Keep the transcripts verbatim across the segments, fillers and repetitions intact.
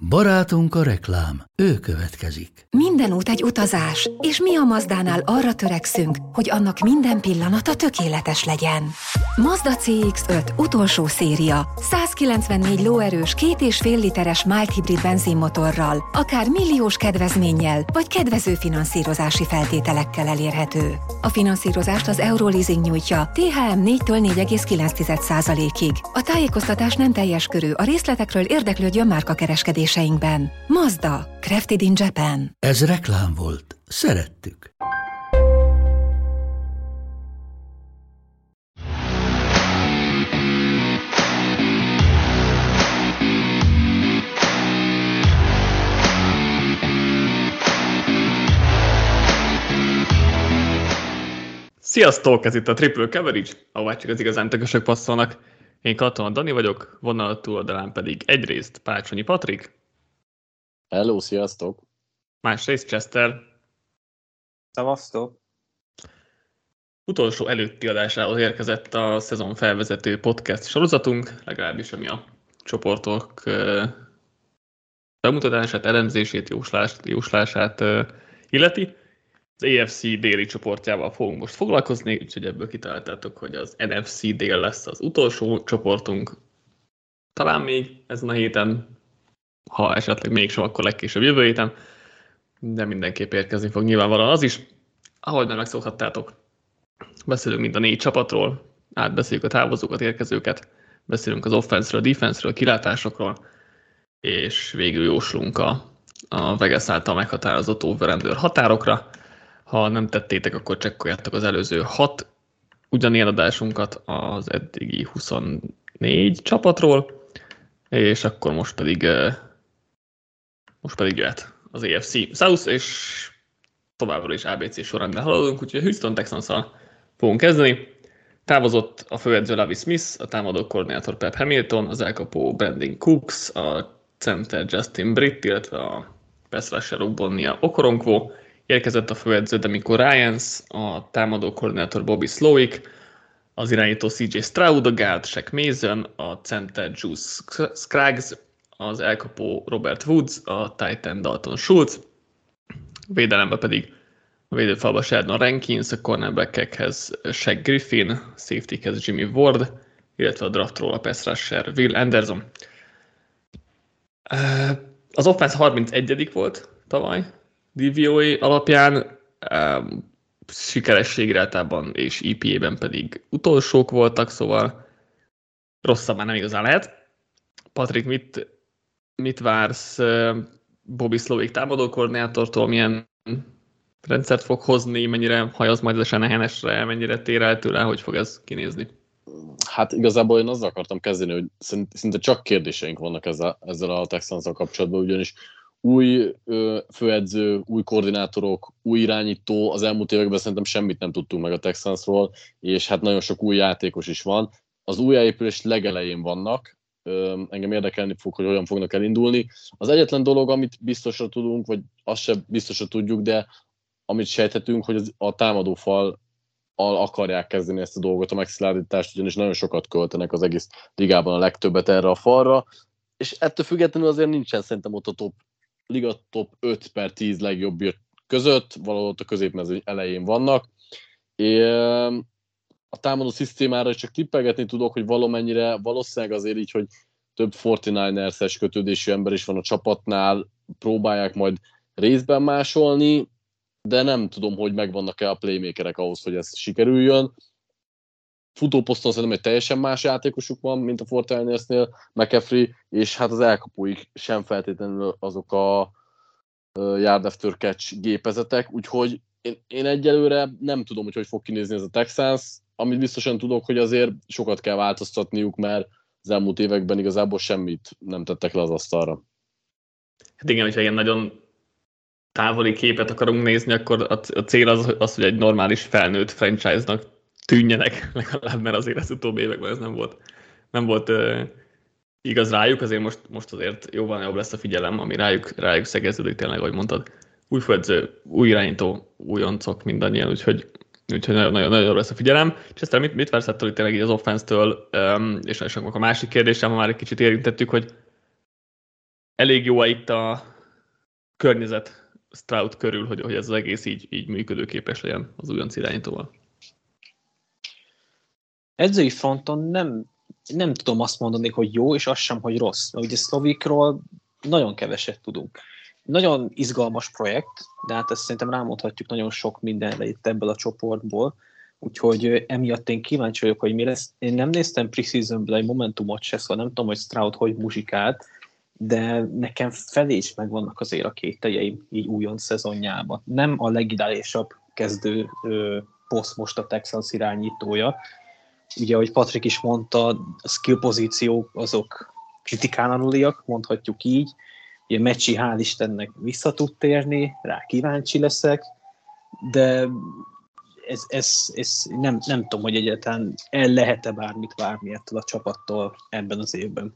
Barátunk a reklám, ő következik. Minden út egy utazás, és mi a Mazdánál arra törekszünk, hogy annak minden pillanata tökéletes legyen. Mazda cé iksz öt utolsó széria, százkilencvennégy lóerős, két és fél literes mild hibrid benzinmotorral, akár milliós kedvezménnyel, vagy kedvező finanszírozási feltételekkel elérhető. A finanszírozást az Euroleasing nyújtja té há em négytől négy egész kilenc százalékig. A tájékoztatás nem teljes körű, a részletekről érdeklődjön márkakereskedéseinkben. Mazda, crafted in Japan. Ez reklám volt. Szerettük. Sziasztok! Ez itt a Triple Coverage, ahová csak az igazán tökösök passzolnak. Én Katona Dani vagyok, vonal túloldalán pedig egyrészt Pácsonyi Patrik. Hello, sziasztok! Másrészt Chester. Szevasztok! Utolsó előtti adásához érkezett a szezon felvezető podcast sorozatunk, legalábbis ami a csoportok bemutatását, elemzését, jóslás, jóslását illeti. Az á ef cé déli csoportjával fogunk most foglalkozni, úgyhogy ebből kitaláltátok, hogy az en ef cé dél lesz az utolsó csoportunk. Talán még ezen a héten, ha esetleg mégsem, akkor legkésőbb jövő héten, de mindenképp érkezni fog nyilvánvalóan az is. Ahogy már megszokhattátok, beszélünk mind a négy csapatról, átbeszéljük a távozókat, érkezőket, beszélünk az offense-ről, a defense-ről, a kilátásokról, és végül jóslunk a, a Vegas által meghatározott over-under határokra. Ha nem tettétek, akkor csekkoljátok az előző hat ugyanilyen adásunkat az eddigi huszonnégy csapatról, és akkor most pedig, most pedig jöhet az á ef cé South, és továbbra is á bé cé sorrendben haladunk, úgyhogy a Houston Texans-szal fogunk kezdeni. Távozott a főedző Lovie Smith, a támadó koordinátor Pep Hamilton, az elkapó Brandon Cooks, a center Justin Britt, illetve a pass rusher Bonnia Okoronkwo. Érkezett a főedző D'Amico Ryans, a támadó koordinátor Bobby Slowick, az irányító cé jé Stroud, a guard Shaq Mason, a center Juice Scruggs, az elkapó Robert Woods, a tight end Dalton Schultz, védelemben pedig a védőfalba Sheldon Rankins, a cornerbackekhez Shaq Griffin, safetykhez Jimmy Ward, illetve a draftról a pass rusher Will Anderson. Az offense harmincegyedik volt tavaly, dé vé o á alapján, um, sikerességre általában és é pé á-ben pedig utolsók voltak, szóval rosszabb már nem igazán lehet. Patrik, mit, mit vársz uh, Bobby Slowick támadó koordinátortól, milyen rendszert fog hozni, mennyire hajaz majd a Shanahan-esre, mennyire tér el tőle, hogy fog ez kinézni? Hát igazából én azzal akartam kezdeni, hogy szinte csak kérdéseink vannak ezzel, ezzel a Texans-szal kapcsolatban, ugyanis új ö, főedző, új koordinátorok, új irányító, az elmúlt években szerintem semmit nem tudtunk meg a Texansról, és hát nagyon sok új játékos is van. Az újjáépülés legelején vannak, ö, engem érdekelni fog, hogy hogyan fognak elindulni. Az egyetlen dolog, amit biztosra tudunk, vagy azt sem biztosra tudjuk, de amit sejthetünk, hogy az, a támadófal akarják kezdeni ezt a dolgot, a megszilárdítást, ugyanis nagyon sokat költenek az egész ligában, a legtöbbet erre a falra, és ettől függetlenül azért nincsen szerintem ott a top liga top öt per tíz legjobb között, valahol ott a középmezőny elején vannak. É, a támadó szisztémára csak tippelgetni tudok, hogy valamennyire valószínűleg azért így, hogy több negyvenkilences kötődésű ember is van a csapatnál, próbálják majd részben másolni, de nem tudom, hogy megvannak-e a playmakerek ahhoz, hogy ez sikerüljön. Futóposzton szerintem egy teljesen más játékosuk van, mint a negyvenkilencesnél, McCaffrey, és hát az elkapóik sem feltétlenül azok a yard after catch gépezetek, úgyhogy én, én egyelőre nem tudom, hogy hogy fog kinézni ez a Texans, amit biztosan tudok, hogy azért sokat kell változtatniuk, mert az elmúlt években igazából semmit nem tettek le az asztalra. Hát igen, hogyha ilyen nagyon távoli képet akarunk nézni, akkor a cél az, az hogy egy normális felnőtt franchise-nak tűnjenek legalább, mert azért az utóbbi években ez nem volt, nem volt uh, igaz rájuk, azért most, most azért jóval jobb lesz a figyelem, ami rájuk, rájuk szegeződik tényleg, ahogy mondtad. Új főedző, új irányító, újoncok mindannyian, úgyhogy, úgyhogy nagyon, nagyon, nagyon jobb lesz a figyelem. És aztán mit, mit vársz ettől tényleg így az offense-től, um, és, és akkor a másik kérdésem, ha már egy kicsit érintettük, hogy elég jó itt a környezet Stroud körül, hogy, hogy ez az egész így, így működőképes legyen az újonc irányítóval. Edzői fronton nem, nem tudom azt mondani, hogy jó, és az sem, hogy rossz. Mert ugye Szlovikról nagyon keveset tudunk. Nagyon izgalmas projekt, de hát ezt szerintem rámondhatjuk nagyon sok mindenre itt ebből a csoportból, úgyhogy emiatt én kíváncsi vagyok, hogy mi lesz. Én nem néztem pre-seasonből egy Momentumot se, szóval nem tudom, hogy Stroud hogy muzsikált, de nekem felé is megvannak azért a kételjeim így újonc szezonjában. Nem a legideálisabb kezdő ö, poszt most a Texans irányítója. Ugye, ahogy Patrik is mondta, a skill pozíciók azok kritikán aluliak, mondhatjuk így. Ugye Mecsi hál' Istennek vissza tud térni, rá kíváncsi leszek, de ez, ez, ez nem, nem tudom, hogy egyáltalán el lehet-e bármit várni ettől a csapattól ebben az évben.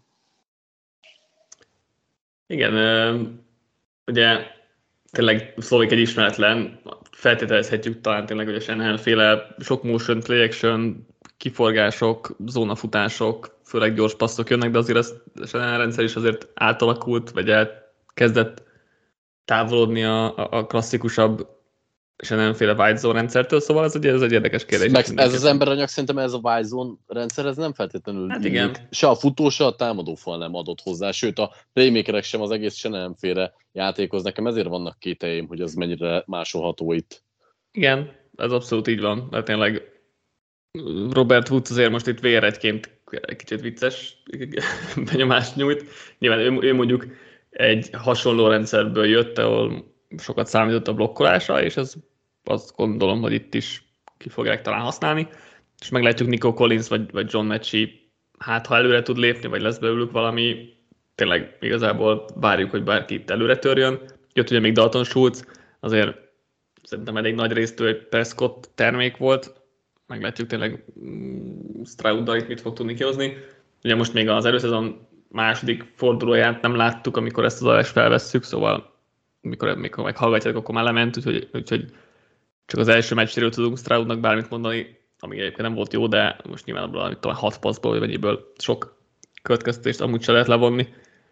Igen, ugye tényleg Szlovik egy ismeretlen, feltételezhetjük talán tényleg, hogy a Shanahan-féle sok motion, play action, kiforgások, zónafutások, főleg gyors passzok jönnek, de azért a Shanahan rendszer is azért átalakult, vagy elkezdett távolodni a, a klasszikusabb Shanahan-féle white zone rendszertől, szóval ez, ugye, ez egy érdekes kérdés. Meg ez az emberanyag, szerintem ez a white zone rendszer, ez nem feltétlenül hát igen. Se a futó, se a támadófal nem adott hozzá, sőt a playmakerek sem az egész Shanahan-féle játékhoz. Nekem ezért vannak kételjeim, hogy az mennyire másolható itt. Igen, ez abszolút így van, mert tényleg Robert Woods azért most itt véredként kicsit vicces benyomást nyújt. Nyilván ő, ő mondjuk egy hasonló rendszerből jött, ahol sokat számított a blokkolásra, és ez azt gondolom, hogy itt is ki fogják talán használni. És meglátjuk Nico Collins vagy, vagy John Mechie, hát ha előre tud lépni, vagy lesz belőlük valami, tényleg igazából várjuk, hogy bárki itt előre törjön. Jött ugye még Dalton Schultz, azért szerintem elég nagy részt egy Prescott termék volt, meglátjuk tényleg Stroud-dal itt mit fog tudni kihozni. Ugye most még az előszezon második fordulóját nem láttuk, amikor ezt az adást felvesszük, szóval amikor, amikor meghallgatjátok, akkor már lement, úgyhogy, úgyhogy csak az első meccséről tudunk Stroudnak bármit mondani, ami egyébként nem volt jó, de most nyilván abból, amit talán hat passzból, vagy mennyiből sok következtetést amúgy se lehet levonni.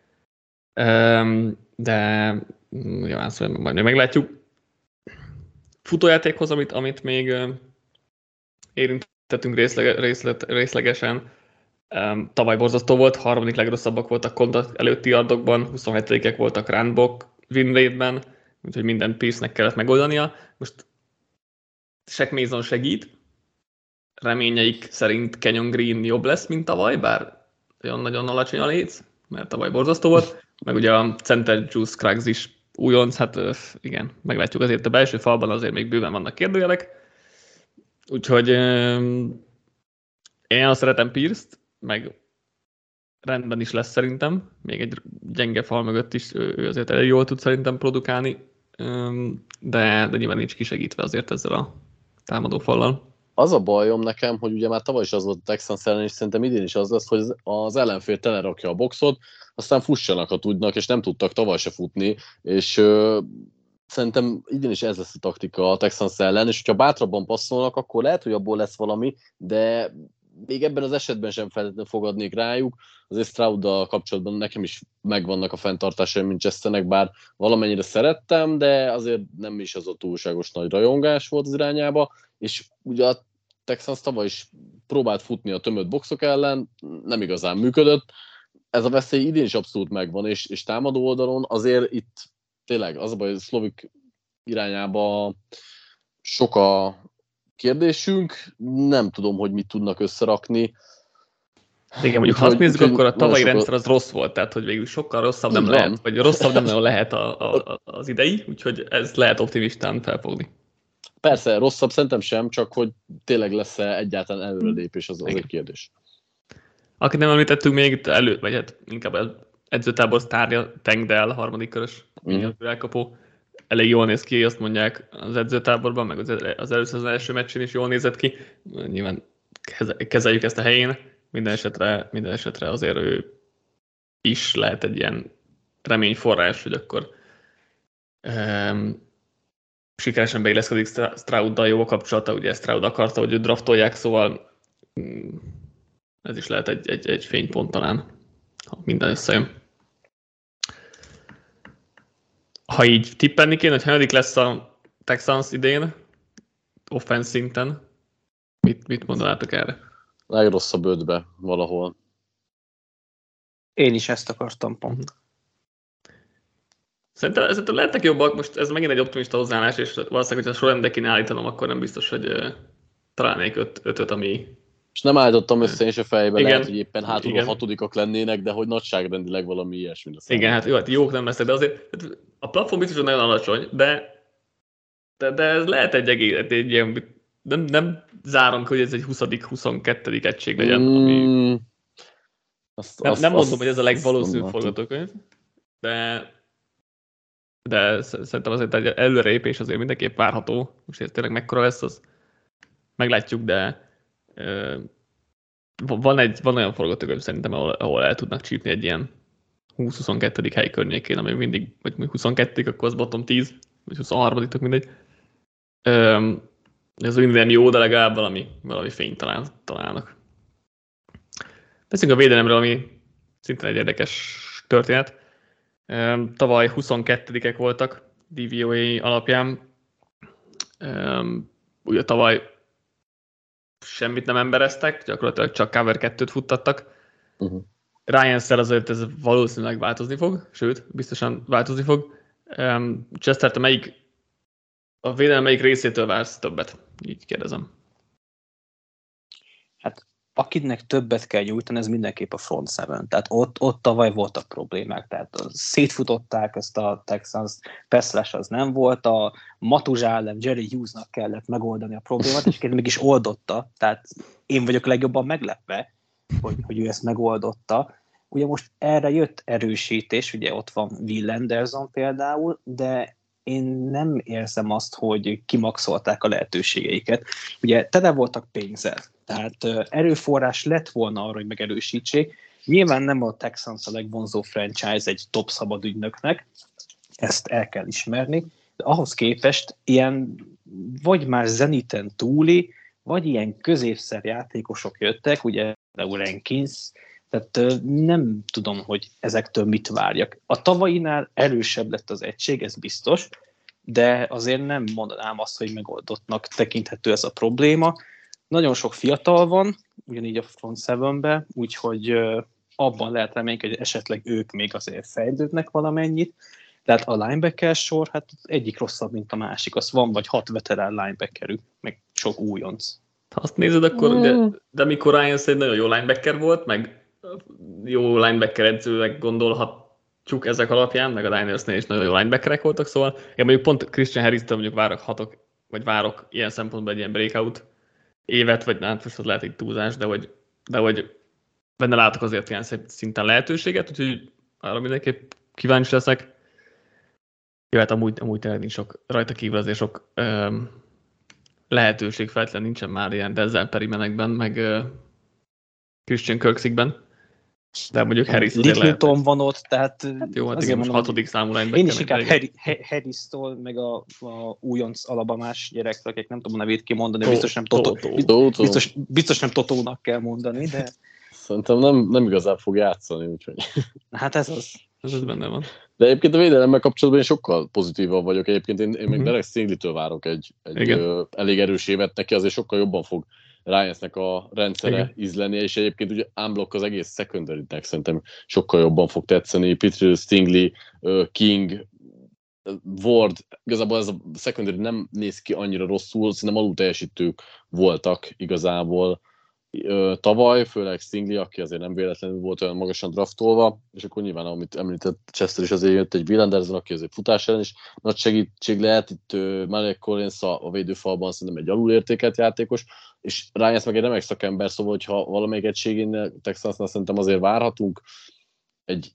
De nyilván szóval majd meglátjuk. Futójátékhoz, amit, amit még érintettünk részleg, részlet, részlegesen, Um, tavaly borzasztó volt, harmadik legrosszabbak voltak kontakt előtti yardokban, huszonhetedikek voltak runblock win rate-ben, úgyhogy minden Pierce-nek kellett megoldania. Most Shaq Mason segít, reményeik szerint Kenyon Green jobb lesz, mint tavaly, bár olyan nagyon alacsony a léc, mert tavaly borzasztó volt, meg ugye a center Juice Scruggs is újonc, hát igen, meglátjuk azért a belső falban azért még bőven vannak kérdőjelek, úgyhogy um, én azt szeretem Pierce-t, meg rendben is lesz szerintem, még egy gyenge fal mögött is ő azért elég jól tud szerintem produkálni, de, de nyilván nincs kisegítve azért ezzel a támadó fallal. Az a bajom nekem, hogy ugye már tavaly is az volt a Texans ellen, és szerintem idén is az lesz, hogy az ellenfél telerakja a boxot, aztán fussanak, ha tudnak, és nem tudtak tavaly se futni, és ö, szerintem idén is ez lesz a taktika a Texans ellen, és hogyha bátrabban passzolnak, akkor lehet, hogy abból lesz valami, de még ebben az esetben sem feltétlenül fogadnék rájuk. Azért Stroud-dal kapcsolatban nekem is megvannak a fenntartásaim Manchesternek, bár valamennyire szerettem, de azért nem is az a túlságos nagy rajongás volt az irányába, és ugye a Texans tavaly is próbált futni a tömött boxok ellen, nem igazán működött. Ez a veszély idén is abszolút megvan, és, és támadó oldalon azért itt tényleg az a baj, hogy Szlovik irányába sok a kérdésünk, nem tudom, hogy mit tudnak összerakni. Igen, mondjuk ha azt nézzük, akkor a tavalyi rendszer az rossz volt, tehát hogy végül sokkal rosszabb nem lehet, vagy rosszabb nem nagyon lehet a, a, az idei, úgyhogy ez lehet optimistán felfogni. Persze, rosszabb szerintem sem, csak hogy tényleg lesz-e egyáltalán előrelépés, az, az egy kérdés. Akit nem említettünk még itt elő, vagy hát inkább az edzőtábor sztárja, Tank Dell, harmadik körös, mm. elkapó. Elég jól néz ki, azt mondják az edzőtáborban, meg az először az első meccsén is jól nézett ki. Nyilván kezeljük ezt a helyén. Minden esetre, minden esetre azért ő is lehet egy ilyen reményforrás, hogy akkor um, sikeresen beilleszkedik Stroud-dal jó a kapcsolata. Ugye Stroud akarta, hogy őt draftolják, szóval um, ez is lehet egy, egy, egy fénypont talán, ha minden összejön. ha így tippelni kéne, hogy hanyadik lesz a Texans idén, offense szinten, mit, mit mondanátok erre? Legrosszabb ötbe valahol. Én is ezt akartam pont. Szerintem, szerintem lehetnek jobbak, most ez megint egy optimista hozzáállás, és valószínűleg, hogyha sorrendbe kéne állítanom, akkor nem biztos, hogy uh, találnék öt, ötöt, ami... És nem állítottam össze én se fejbe, igen, lehet, hogy éppen hátul igen. a hatodikak lennének, de hogy nagyságrendileg valami ilyesmi lesz. Igen, hát jó, hát jók nem lesznek, de azért a plafon biztos, hogy nagyon alacsony, de, de, de ez lehet egy egész, egy, egy ilyen, nem, nem zárom, hogy ez egy huszadik huszonkettődik egység legyen, mm, ami... Azt, Nem, azt, nem azt, mondom, hogy ez a legvalószínűbb forgatókönyv, de, de szerintem azért egy előrelépés azért mindenképp várható. Most ez tényleg mekkora lesz, az meglátjuk, de uh, van, egy, van olyan forgatókönyv szerintem, ahol, ahol el tudnak csípni egy ilyen húsz-huszonkettődik hely környékén, ami mindig, vagy huszonkettődik, akkor az bottom tíz, vagy huszonharmadik, tök mindegy. Um, ez minden jó, de legalább valami, valami fényt talál, találnak. Beszéljünk a védelemről, ami szintén egy érdekes történet. Tavaly huszonkettődikek voltak dé vé o á alapján. Ugye tavaly semmit nem embereztek, gyakorlatilag csak cover kettőt futtattak. Uh-huh. Ryan-szel azért ez valószínűleg változni fog, sőt, biztosan változni fog. Chester, te melyik, a védelem melyik részétől vársz többet? Így kérdezem. Hát akinek többet kell nyújtani, ez mindenképp a front seven. Tehát ott, ott tavaly voltak problémák. Tehát szétfutották ezt a Texans, pass az nem volt, a Matuzsa ellen Jerry Hughes-nak kellett megoldani a problémát, és mégis oldotta. Tehát én vagyok legjobban meglepve, hogy, hogy ő ezt megoldotta. Ugye most erre jött erősítés, ugye ott van Will Anderson például, de én nem érzem azt, hogy kimaxolták a lehetőségeiket. Ugye tele voltak pénzzel, tehát erőforrás lett volna arra, hogy megerősítsék. Nyilván nem a Texans a legvonzó franchise egy top szabadügynöknek, ezt el kell ismerni, de ahhoz képest ilyen vagy már zeniten túli, vagy ilyen középszer játékosok jöttek, ugye például Rankins, tehát nem tudom, hogy ezektől mit várjak. A tavainál erősebb lett az egység, ez biztos, de azért nem mondanám azt, hogy megoldottnak tekinthető ez a probléma. Nagyon sok fiatal van, ugyanígy a front sevenben, úgyhogy abban lehet reménykedni, hogy esetleg ők még azért fejlődnek valamennyit, tehát a linebacker sor, hát egyik rosszabb, mint a másik. Az van vagy hat veterán linebackerük, meg sok újonc. Ha azt nézed, akkor mm. ugye, de mikor Ryan egy nagyon jó linebacker volt, meg jó linebacker edzőnek gondolhatjuk ezek alapján, meg a Linersnél is nagyon jó linebackerek voltak, szóval én mondjuk pont Christian Harris-től mondjuk várok hatok, vagy várok ilyen szempontból egy ilyen breakout évet, vagy nem, most az lehet egy túlzás, de hogy, de hogy benne látok azért ilyen szinten lehetőséget, úgyhogy arra mindenképp kíváncsi leszek. Jó, hát amúgy, amúgy tényleg nincs sok, rajta kívül azért sok öm, lehetőség feltétlenül nincsen már ilyen Denzel Perrymanekben, meg ö, Christian Kirksikben. De mondjuk Harris Littleton van ott, tehát... Hát jó, hát igen, most hatodik számú linebacker. Én is inkább Harry, Harris-tól, meg a, a újonc alabamás gyerektől, akik nem tudom a nevét kimondani, biztos nem, Toto, biztos, biztos nem Totónak kell mondani, de... Szerintem nem, nem igazán fog játszani, úgyhogy... Hát ez az. Ez az benne van. De egyébként a védelemmel kapcsolatban én sokkal pozitívabb vagyok. Egyébként én, én még Derek Stingley-től várok egy, egy ö, elég erős évet neki, azért sokkal jobban fog Ryans-nek a rendszere igen. ízleni, és egyébként ugye unblock az egész secondary-nek szerintem sokkal jobban fog tetszeni. Peter Stingley, King, Ward, igazából ez a secondary nem néz ki annyira rosszul, szerintem alul teljesítők voltak igazából tavaly, főleg Stingley, aki azért nem véletlenül volt olyan magasan draftolva, és akkor nyilván, amit említett Chester is, azért jött egy Will Anderson, aki azért futás ellen is nagy segítség lehet, itt uh, Malik Collins a, a védőfalban szerintem egy alulértékelt játékos, és Ryans meg egy remek szakember, szóval, hogyha valamelyik egységénél Texansnál szerintem azért várhatunk egy,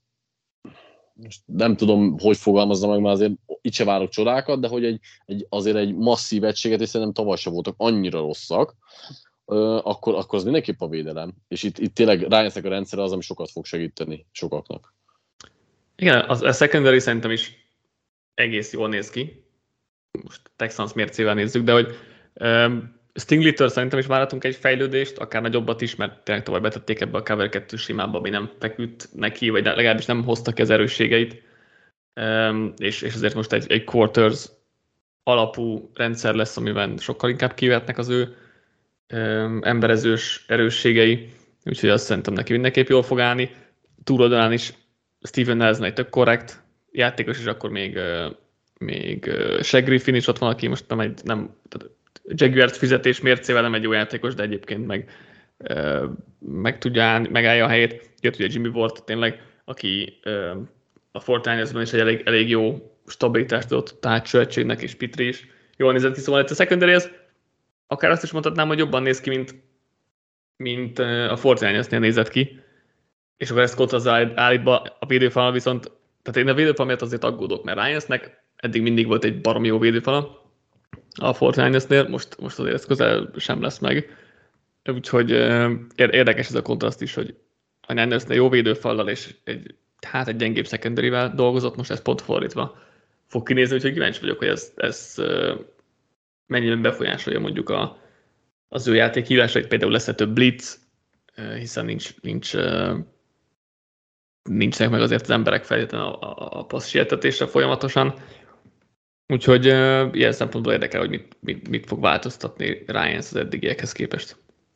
most nem tudom, hogy fogalmazza meg, mert azért itt se várok csodákat, de hogy egy, egy, azért egy masszív egységet, és szerintem tavaly sem voltak annyira rosszak, Akkor, akkor az mindenképp a védelem. És itt, itt tényleg Ryans-nek a rendszere az, ami sokat fog segíteni sokaknak. Igen, az, a secondary szerintem is egész jól néz ki. Most Texans mércével nézzük, de hogy um, Stingley-től szerintem is várhatunk egy fejlődést, akár nagyobbat is, mert tényleg tovább betették ebbe a cover kettő simába, ami nem feküdt neki, vagy legalábbis nem hozta ki az erősségeit. és, és ezért most egy, egy quarters alapú rendszer lesz, amiben sokkal inkább kivetnek az ő emberezős erősségei, úgyhogy azt szerintem neki mindenképp jól fog állni. Túloldalán is Steven Nelson egy tök korrekt játékos, és akkor még, még Shaq Griffin is ott van, aki most nem egy, nem, Jaguars fizetés mércével nem egy jó játékos, de egyébként meg meg tudja állni, megállja a helyét. Jött ugye Jimmy Ward tényleg, aki a forty-ninersben is egy elég, elég jó stabilitást adott társú egységnek, és Pitri is jól nézett ki, szóval a secondary az akár azt is mondhatnám, hogy jobban néz ki, mint, mint a forty-ninersnél nézett ki, és akkor ezt kontra állítva a védőfalal viszont, tehát én a védőfal miatt azért aggódok, mert Ryansnek eddig mindig volt egy baromi jó védőfala a forty-ninersnél, most, most azért ez közel sem lesz meg. Úgyhogy érdekes ez a kontraszt is, hogy a Niners-nél jó védőfallal és egy, hát egy gyengébb secondary-vel dolgozott, most ez pont fordítva fog kinézni, úgyhogy kíváncsi vagyok, hogy ez, ez mennyiben befolyásolja mondjuk a, az ő játékhívásait, például lesz-e több blitz, hiszen nincs, nincs, nincsenek meg azért az emberek feltétlenül a, a, a passz sietetésre folyamatosan. Úgyhogy ilyen szempontból érdekel, hogy mit, mit, mit fog változtatni Ryans az eddigiekhez képest.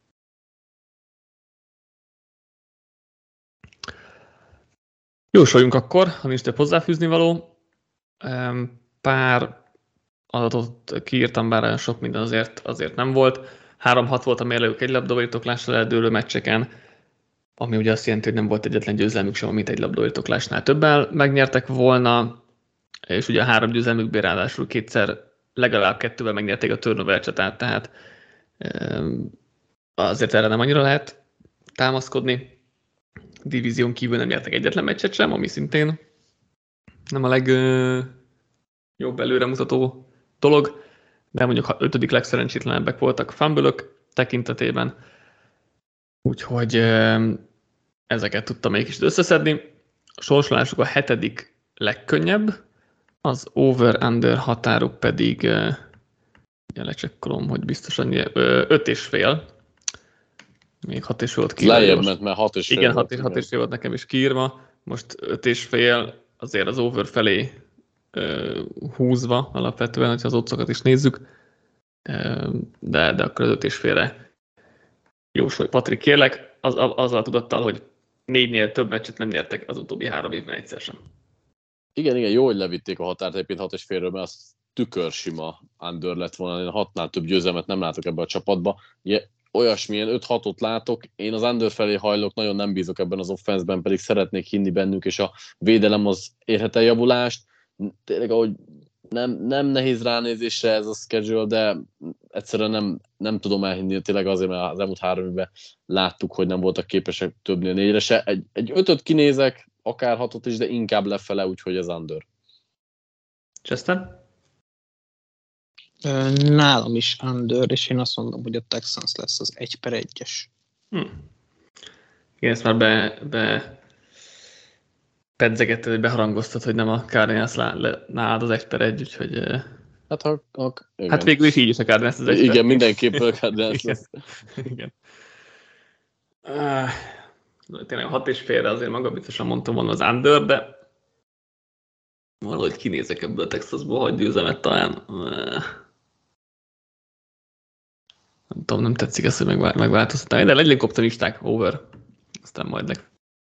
Jósoljunk akkor, ha nincs több hozzáfűzni való. Pár adatot kiírtam, bár olyan sok minden azért, azért nem volt. három hat volt a mérlegük egy labdabirtoklásra eldőlő meccseken, ami ugye azt jelenti, hogy nem volt egyetlen győzelmük sem, amit egy labdabirtoklásnál többen megnyertek volna, és ugye a három győzelmükből ráadásul kétszer, legalább kettővel megnyerték a turnover csatát, tehát azért erre nem annyira lehet támaszkodni. Divízión kívül nem nyertek egyetlen meccset sem, ami szintén nem a legjobb előremutató dolog, de mondjuk ha ötödik legszerencsétlenebbek voltak fumble-ök tekintetében, úgyhogy ezeket tudtam még kicsit összeszedni. A sorsolásuk a hetedik legkönnyebb, az over-under határuk pedig, lecsekkolom, hogy biztosan öt és fél. Még hat és fél volt kiírva. Lejjebb ment, mert hat és fél. Igen, hat, hat és fél volt nekem is kiírva. Most öt és fél azért az over felé uh, húzva alapvetően, hogyha az oddsokat is nézzük. Uh, de, de akkor az öt és félre jósolj. Patrik, kérlek, az, azzal tudattal, hogy négynél több meccset nem nyertek az utóbbi három évben egyszer sem. Igen, igen, jó, hogy levitték a határt egyébként hat és félről, mert az tükörsima under lett volna. Én hatnál több győzelmet nem látok ebbe a csapatba. Olyasmilyen öt hatot látok, én az under felé hajlok, nagyon nem bízok ebben az offenszben, pedig szeretnék hinni bennük, és a védelem az érhet el javulást. Tényleg, ahogy nem, nem nehéz ránézésre ez a schedule, de egyszerűen nem, nem tudom elhinni, tényleg azért, mert az elmúlt három évben láttuk, hogy nem voltak képesek többnél négyre se. Egy, egy ötöt kinézek, akár hatot is, de inkább lefele, úgyhogy ez under. Chester? Nálam is under, és én azt mondom, hogy a Texans lesz az egy per egyes. Hmm. Igen, ezt már be, be pedzegetted, hogy beharangoztad, hogy nem a Cardinals nálad az egy per egy, úgyhogy... Hát, ha, ha, hát végül is így is a Cardinals az egy igen, per egy. mindenképp a Cardinals lesz. Igen. Uh, tényleg a hat és félre azért maga biztosan mondtam volna az under, de valahogy kinézek ebből a Texasból, hogy győzelmet talán... Uh, nem tudom, nem tetszik ezt, hogy megváltoztatnám, de legyen optimisták, over. Aztán majd leg.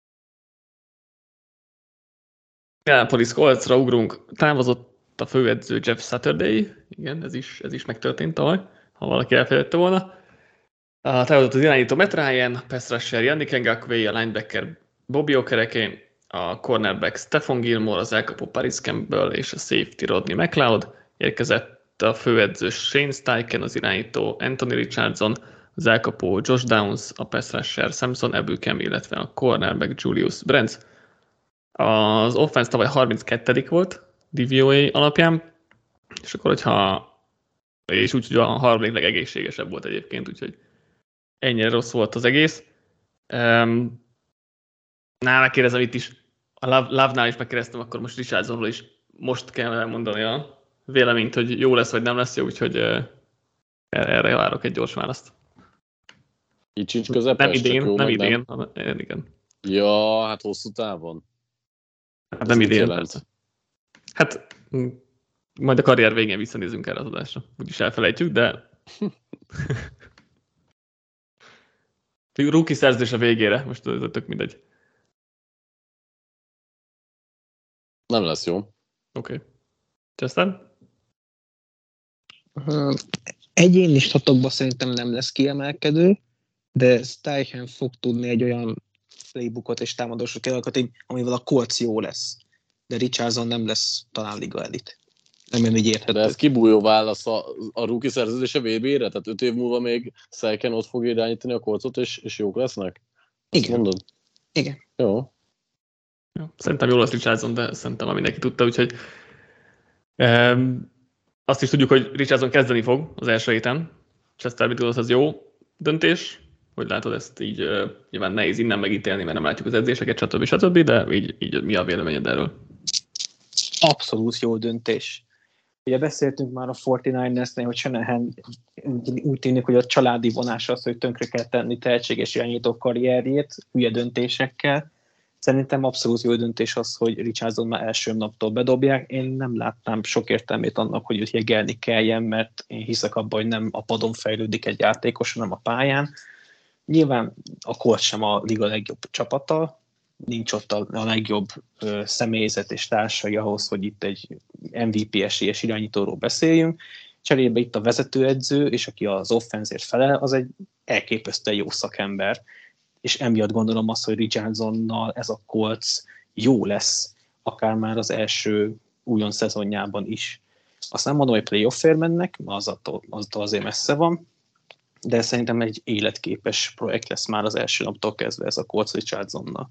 Indianapolis Coltsra ugrunk. Távozott a főedző Jeff Saturday. Igen, ez is, ez is megtörtént tavaly, ha valaki elfelejtette volna. Távozott az irányító Matt Ryan, pass rusher Yannick Ngakoue, a linebacker Bobby Okereke, a cornerback Stephon Gilmore, az elkapó Paris Campbell és a safety Rodney McLeod. Érkezett a főedző Shane Steichen, az irányító Anthony Richardson, az elkapó Josh Downs, a pass rusher Samson Ebukam, illetve a cornerback Julius Brents. Az offense tavaly harminckettedik volt D V O A alapján, és akkor, hogyha és úgy, hogy a harmadik legegészségesebb volt egyébként, úgyhogy ennyire rossz volt az egész. Um, Ná, megkérdezem itt is, a Love-nál is megkérdeztem, akkor most Richardsonról is most kell elmondani a véleményt, hogy jó lesz, vagy nem lesz jó, úgyhogy uh, erre várok egy gyors választ. Így sincs közepes, nem idén, jó, nem idén, nem. hanem, igen. Ja, hát hosszú távon. Hát nem idén, persze. Hát majd a karrier végén visszanézünk erre az adásra. Úgyis elfelejtjük, de rookie szerződés a végére, most tök mindegy. Nem lesz jó. Oké. Okay. Csesztán? Egyéni statokban szerintem nem lesz kiemelkedő, de Steichen fog tudni egy olyan playbookot és támadósok kialakítani, amivel a Colts jó lesz. De Richardson nem lesz talán liga elit. Nem én így érthető. De ez kibújó válasz a, a rookie szerződése vé bére? Tehát öt év múlva még Steichen ott fog irányítani a Coltsot, és, és jók lesznek? Ezt Igen. mondod? Igen. Jó. Ja, szerintem jó lesz Richardson, de szerintem mindenki tudta, úgyhogy um, azt is tudjuk, hogy Richardson kezdeni fog az első héten. Chester, mit gondolsz, az jó döntés? Hogy látod ezt így, uh, nyilván nehéz innen megítélni, mert nem látjuk az edzéseket, stb. stb. De így, így mi a véleményed erről? Abszolút jó döntés. Ugye beszéltünk már a negyvenkilencesnél, hogy Shanahan úgy tűnik, hogy a családi vonás az, hogy tönkre kell tenni tehetséges irányítók karrierjét, hülye döntésekkel. Szerintem abszolút jó döntés az, hogy Richardson már első naptól bedobják. Én nem látnám sok értelmét annak, hogy őt jegelni kelljen, mert én hiszek abban, hogy nem a padon fejlődik egy játékos, hanem a pályán. Nyilván a Colts sem a liga legjobb csapata, nincs ott a, a legjobb ö, személyzet és társai ahhoz, hogy itt egy em vé pé esélyes irányítóról beszéljünk. Cserébe itt a vezetőedző, és aki az offenzért felel, az egy elképesztően jó szakember, és emiatt gondolom azt, hogy Richardsonnal ez a Colts jó lesz, akár már az első újon szezonjában is. Azt nem mondom, hogy playoffért mennek, az attól, attól azért messze van, de szerintem egy életképes projekt lesz már az első naptól kezdve ez a Colts Richardsonnal.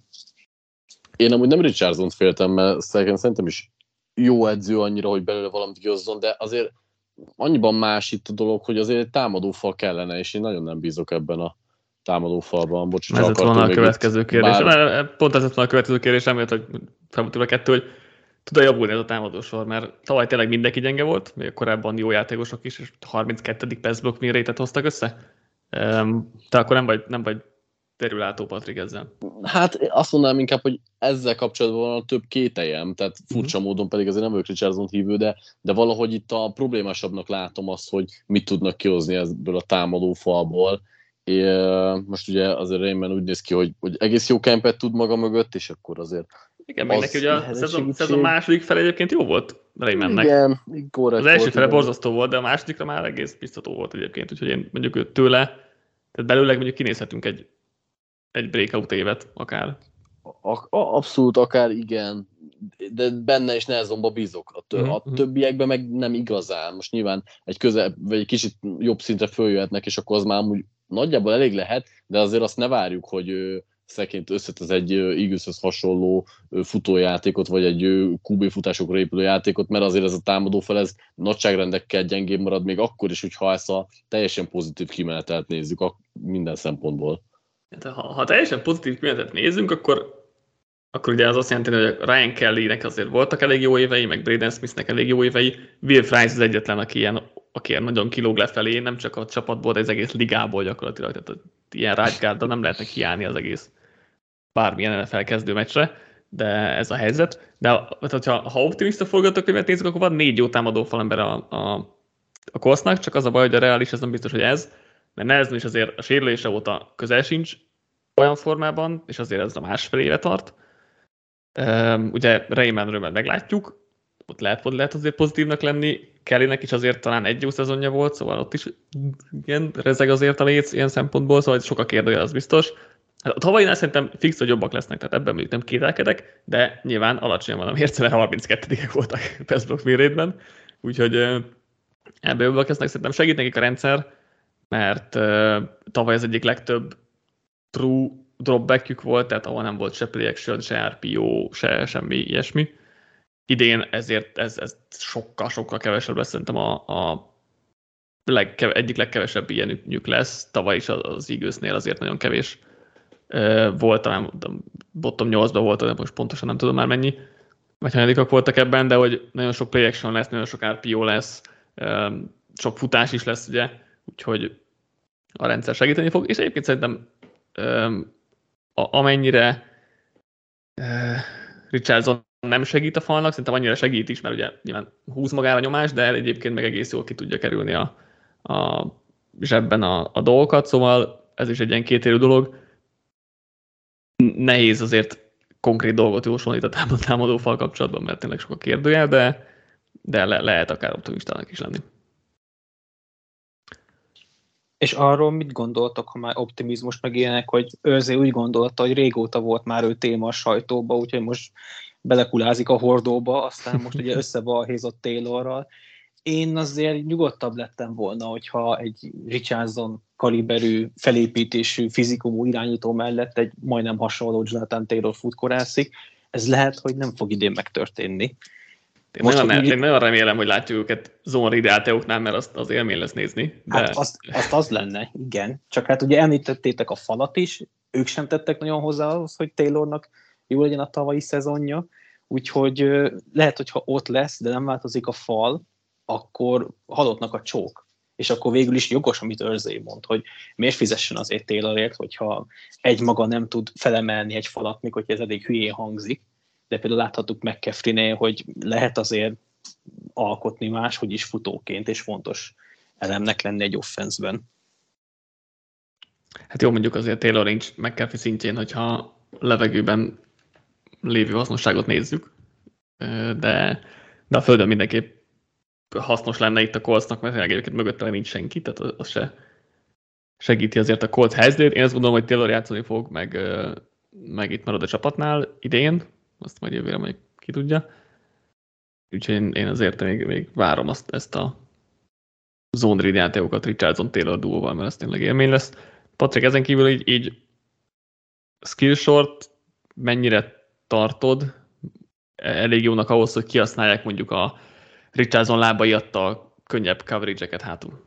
Én amúgy nem Richardsont féltem, mert szerintem is jó edző annyira, hogy belőle valamit kihozzon, de azért annyiban más itt a dolog, hogy azért egy támadófal kellene, és én nagyon nem bízok ebben a támadófalban. Bocs, ez lett volna a következő kérdés. Bár... Pont ez lett volna a következő kérdés, remélem, hogy felmutatjuk a kettő, hogy tud-e javulni ez a támadósor, mert tavaly tényleg mindenki gyenge volt, még korábban jó játékosok is, és harminckettedik pass block win rate-et hoztak össze. Te akkor nem vagy, nem vagy terülátó, Patrik, ezzel. Hát azt mondanám inkább, hogy ezzel kapcsolatban van a több kételjem, tehát furcsa uh-huh. módon pedig azért nem vagyok Richardson hívő, de, de valahogy itt a problémásabbnak látom azt, hogy mit tudnak kihozni ebből a támadó falból. É, most ugye azért Raymond úgy néz ki, hogy, hogy egész jó kempet tud maga mögött, és akkor azért igen, meg neki ugye a szezon, szezon második fel egyébként jó volt Raymondnek. Igen, korrekt. Az első fele borzasztó volt, de a másodikra már egész biztató volt egyébként, úgyhogy én mondjuk tőle, tehát belőleg mondjuk kinézhetünk egy, egy breakout évet akár. A, a, abszolút akár igen, de benne is nehezomba bízok. A, tö, a többiekben meg nem igazán. Most nyilván egy közel, vagy egy kicsit jobb szintre följöhetnek, és akkor az már amúgy nagyjából elég lehet, de azért azt ne várjuk, hogy szeként összetesz egy Eagleshöz hasonló futójátékot, vagy egy kú bé futásokra épülő játékot, mert azért ez a támadó fel, ez nagyságrendekkel gyengébb marad, még akkor is, hogyha ezt a teljesen pozitív kimenetelt nézzük a, minden szempontból. Ha, ha teljesen pozitív kimenetet nézzünk, akkor, akkor ugye az azt jelenti, hogy Ryan Kellynek azért voltak elég jó évei, meg Braden Smithnek elég jó évei. Will Fries az egyetlen, aki ilyen, aki ilyen nagyon kilóg lefelé, nem csak a csapatból, de az egész ligából gyakorlatilag. Tehát ilyen right guarddal nem lehetne kiállni az egész bármilyen en ef el kezdő meccsre, de ez a helyzet. De ha, ha optimista forgatókönyvet nézzük, akkor van négy jó támadó falember a, a, a Coltsnak, csak az a baj, hogy a reális, ez nem biztos, hogy ez, mert Nelson is azért a sérülése óta közel sincs olyan formában, és azért ez a másfél éve tart. Um, ugye Raymondről már meglátjuk, ott lehet, lehet azért pozitívnak lenni, Kellynek is azért talán egy jó szezonja volt, szóval ott is igen, rezeg azért a léc ilyen szempontból, szóval sok a kérdője, az biztos. Hát a tavainál szerintem fix, hogy jobbak lesznek, tehát ebben még nem kételkedek, de nyilván alacsonyan van a mérce, mert harminckettődik voltak pass block win rate-ben, úgyhogy ebben jobbak lesznek, szerintem segít nekik a rendszer, mert uh, tavaly az egyik legtöbb true dropbackjük volt, tehát ahol nem volt se play action, se er pé o, se semmi ilyesmi. Idén ezért ez, ez sokkal-sokkal kevesebb lesz, szerintem a, a legkeve, egyik legkevesebb ilyenük lesz. Tavaly is az Eaglesnél azért nagyon kevés uh, volt, talán bottom nyolcban volt, de most pontosan nem tudom már mennyi, vagy hanyadikak voltak ebben, de hogy nagyon sok play action lesz, nagyon sok er pé o lesz, um, sok futás is lesz, ugye, úgyhogy a rendszer segíteni fog, és egyébként szerintem um, a, amennyire uh, Richardson nem segít a falnak, szerintem annyira segít is, mert ugye nyilván húz magára nyomás, de egyébként meg egész jól ki tudja kerülni a, a zsebben a, a dolgokat, szóval ez is egy ilyen kétérű dolog. Nehéz azért konkrét dolgot jósolni a támadó fal kapcsolatban, mert tényleg sok a kérdőjel, de, de le, lehet akár optimistának is lenni. És arról mit gondoltok, ha már optimizmus meg ilyenek, hogy Őrzé úgy gondolta, hogy régóta volt már ő téma a sajtóba, úgyhogy most belekulázik a hordóba, aztán most ugye összebalhézott Taylorral. Én azért nyugodtabb lettem volna, hogyha egy Richardson kaliberű, felépítésű, fizikumú irányító mellett egy majdnem hasonló Jonathan Taylor futkorászik. Ez lehet, hogy nem fog idén megtörténni. Én, most nagyon, úgy... én nagyon remélem, hogy látjuk őket zone ideálteóknál, mert azt az élmény lesz nézni. De... Hát azt, azt az lenne, igen. Csak hát ugye említettétek a falat is, ők sem tettek nagyon hozzá ahhoz, hogy Taylornak jó legyen a tavalyi szezonja, úgyhogy lehet, hogyha ott lesz, de nem változik a fal, akkor halottnak a csók. És akkor végül is jogos, amit Őrzé mond, hogy miért fizessen azért Taylorért, hogyha egy maga nem tud felemelni egy falat, mikor ez eddig hülyén hangzik. De például láthattuk McCaffrey-nél, hogy lehet azért alkotni máshogy is futóként, és fontos elemnek lenni egy offenszben. Hát jó, mondjuk azért Taylor nincs McCaffrey szintjén, hogyha levegőben lévő hasznosságot nézzük, de, de a földön mindenképp hasznos lenne itt a Coltsnak, mert egyébként mögötte nincs senki, tehát az se segíti azért a Colts helyzetét. Én azt gondolom, hogy Taylor játszani fog, meg, meg itt marad a csapatnál idén, azt majd jövőre majd ki tudja. Úgyhogy én, én azért még, még várom azt, ezt a zone read játékokat Richardson-Taylor duóval, mert ez tényleg élmény lesz. Patrik, ezen kívül így, így skillshort mennyire tartod elég jónak ahhoz, hogy kihasználják mondjuk a Richardson lábai adta a könnyebb coverage-eket hátul?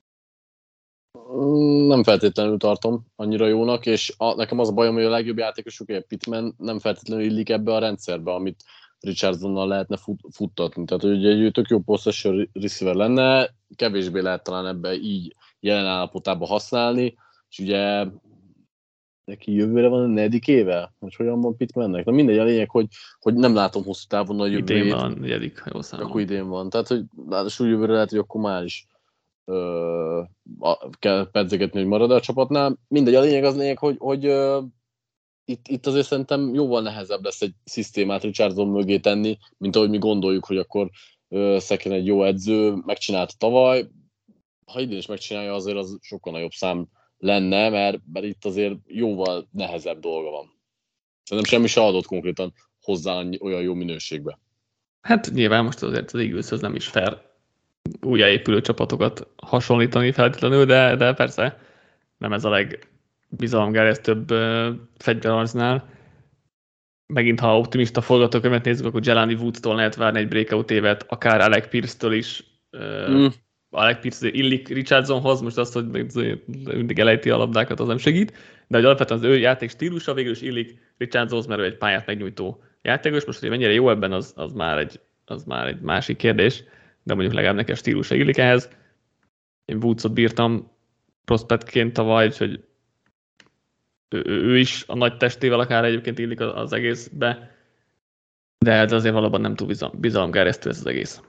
Nem feltétlenül tartom annyira jónak, és a, nekem az a bajom, hogy a legjobb játékosuk, egy Pittman nem feltétlenül illik ebbe a rendszerbe, amit Richardsonnal lehetne fut, futtatni. Tehát, hogy egy tök jó possession receiver lenne, kevésbé lehet talán ebbe így jelen állapotában használni, és ugye neki jövőre van a negyedik éve? Hogy hogyan van Pittmannek? Na mindegy, a lényeg, hogy, hogy nem látom hosszú távon a jövőjét. Idén van, negyedik, ha jól számolom. Akkor idén van. Tehát, hogy ráadásul jövőre lehet, hogy akkor már is ö, a, kell pedzegetni, hogy marad a csapatnál. Mindegy, a lényeg az lényeg, hogy, hogy ö, itt, itt azért szerintem jóval nehezebb lesz egy szisztémát Richardson mögé tenni, mint ahogy mi gondoljuk, hogy akkor Szeken egy jó edző, megcsinálta tavaly. Ha idén is megcsinálja, azért az sokkal nagyobb szám lenne, mert, mert itt azért jóval nehezebb dolga van. Szerintem semmi se adott konkrétan hozzá olyan jó minőségbe. Hát nyilván most azért az Eagleshez nem is fair újjáépülő csapatokat hasonlítani feltétlenül, de, de persze nem ez a legbizalomgerjesztőbb uh, fegyverarznál. Megint, ha optimista forgatókönyvet nézzük, akkor Jelani Woodstól lehet várni egy breakout évet, akár Alec Pierce-től is. Uh, mm. Alec Pierce illik Richardsonhoz, most azt, hogy mindig elejti a labdákat, az nem segít, de hogy alapvetően az ő játék stílusa végül is illik Richardsonhoz, mert ő egy pályát megnyújtó játékos. Most, hogy mennyire jó ebben, az, az, már egy, az már egy másik kérdés, de mondjuk legalább nekem stílusa illik ehhez. Én Woodsot bírtam prospectként tavaly, úgyhogy ő, ő is a nagy testével akár egyébként illik az, az egészbe, de ez azért valóban nem túl bizalom, bizalomgerjesztő ez az egész.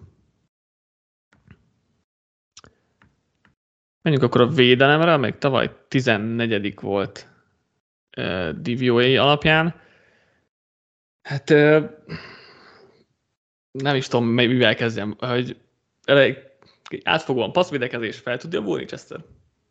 Menjünk akkor a védelemre, még tavaly tizennegyedik volt uh, D V O A alapján. Hát uh, nem is tudom, mivel kezdjem, hogy elég átfogóan passzvédekezés fel tud javulni, Chester?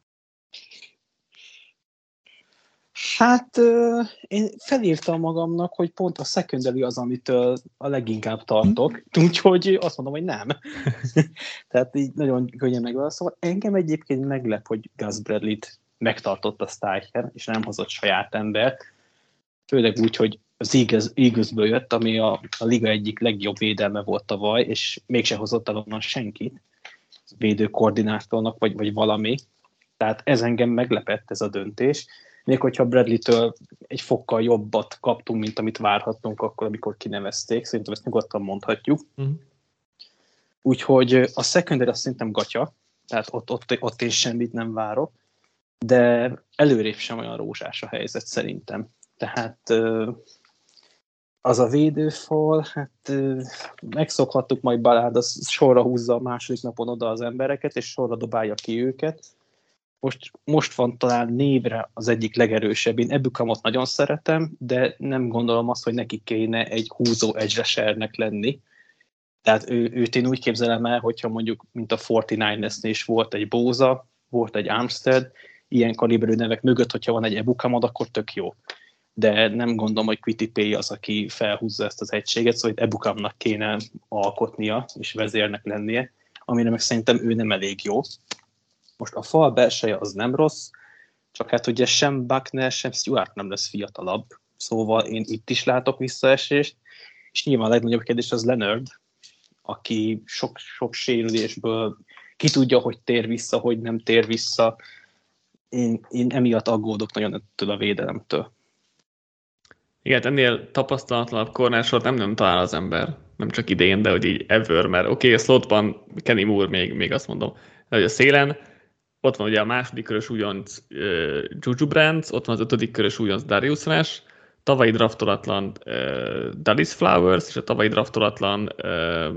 Hát uh, én felírtam magamnak, hogy pont a secondary az, amitől a leginkább tartok, úgyhogy azt mondom, hogy nem. Tehát így nagyon könnyen megválaszolva. Engem egyébként meglep, hogy Gus Bradley-t megtartott a Steicher, és nem hozott saját embert. Főleg úgy, hogy az Eaglesből jött, ami a, a liga egyik legjobb védelme volt tavaly, és mégse hozott el onnan senkit, védőkoordinátornak, vagy, vagy valami. Tehát ez engem meglepett, ez a döntés. Még hogyha Bradley-től egy fokkal jobbat kaptunk, mint amit várhattunk akkor, amikor kinevezték, szerintem ezt nyugodtan mondhatjuk. Uh-huh. Úgyhogy a secondary azt szerintem gatya, tehát ott, ott, ott én semmit nem várok, de előrébb sem olyan rózsás a helyzet szerintem. Tehát Az a védőfal, hát megszokhattuk, majd Balád az sorra húzza a második napon oda az embereket, és sorra dobálja ki őket. Most, most van talán névre az egyik legerősebb. Én Ebukamot nagyon szeretem, de nem gondolom azt, hogy neki kéne egy húzó edge rushernek lenni. Tehát ő, őt én úgy képzelem el, hogyha mondjuk, mint a negyvenkilencesnél is volt egy Bosa, volt egy Armstead, ilyen kaliberű nevek mögött, hogyha van egy Ebukamod, akkor tök jó. De nem gondolom, hogy Kwity Paye az, aki felhúzza ezt az egységet, szóval itt Ebukamnak kéne alkotnia, és vezérnek lennie, amire meg szerintem ő nem elég jó. Most a fal belseje az nem rossz, csak hát ugye sem Buckner, sem Stewart nem lesz fiatalabb, szóval én itt is látok visszaesést, és nyilván a legnagyobb kérdés az Leonard, aki sok, sok sérülésből ki tudja, hogy tér vissza, hogy nem tér vissza. Én, én emiatt aggódok nagyon ettől a védelemtől. Igen, ennél tapasztalatlanabb kornársort nem nem talál az ember. Nem csak idén, de hogy így ever, mert oké, okay, a slotban Kenny Moore még, még azt mondom, de hogy a szélen ott van ugye a második körös újonc uh, Juju Brents, ott van az ötödik körös újonc Darius Rush, tavalyi draftolatlan uh, Dallas Flowers, és a tavalyi draftolatlan uh,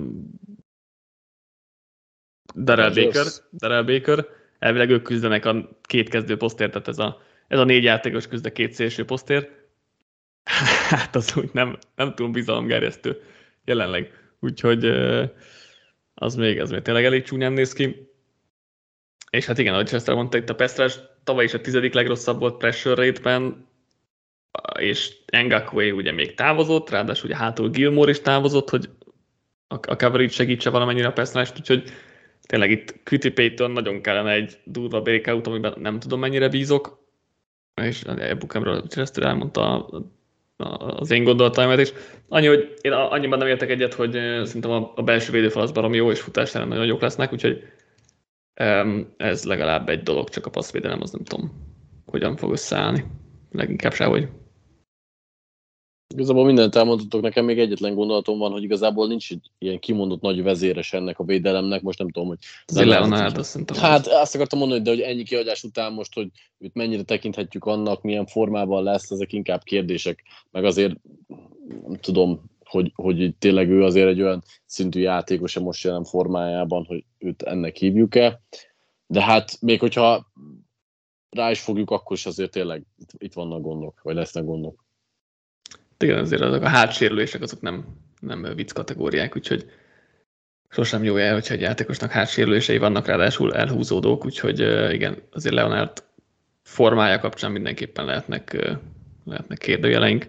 Darrell Baker, Darrell Baker. Elvileg ők küzdenek a két kezdő posztért, tehát ez a, ez a négy játékos küzd a két szélső posztért. Hát az úgy nem, nem túl bizalomgerjesztő jelenleg. Úgyhogy az még, az még tényleg elég csúnyán néz ki. És hát igen, ahogy Chester mondta, itt a Pestrás tavaly is a tizedik legrosszabb volt pressure rate-ben, és Ngakoue ugye még távozott, ráadásul ugye hátul Gilmore is távozott, hogy a, a coverage segítse valamennyire a Pestrást, úgyhogy tényleg itt Kwity Paye-től nagyon kellene egy durva breakout, amiben nem tudom mennyire bízok, és Ebukamról Chester elmondta az én gondolataimat is. Annyi, hogy én annyiban nem értek egyet, hogy szerintem a, a belső védőfal az baromi jó, és futás ellen nagyon jók lesznek, úgyhogy um, ez legalább egy dolog, csak a passzvédelem, az nem tudom, hogyan fog összeállni. Leginkább sehogy. Igazából mindent elmondhatok, nekem még egyetlen gondolatom van, hogy igazából nincs egy ilyen kimondott nagy vezéres ennek a védelemnek, most nem tudom, hogy... Leonard, azt szerintem. Hát azt akartam mondani, de hogy ennyi kiadás után most, hogy őt mennyire tekinthetjük annak, milyen formában lesz, ezek inkább kérdések, meg azért nem tudom, hogy, hogy tényleg ő azért egy olyan szintű játékos most jelen formájában, hogy őt ennek hívjuk-e, de hát még hogyha rá is fogjuk, akkor is azért tényleg itt vannak gondok, vagy lesznek gondok. Igen, azért azok a hátsérülések azok nem, nem vicc kategóriák, úgyhogy sosem jó jel, hogyha egy játékosnak hátsérülései vannak, ráadásul elhúzódók, úgyhogy igen, azért Leonard formája kapcsán mindenképpen lehetnek, lehetnek kérdőjeleink.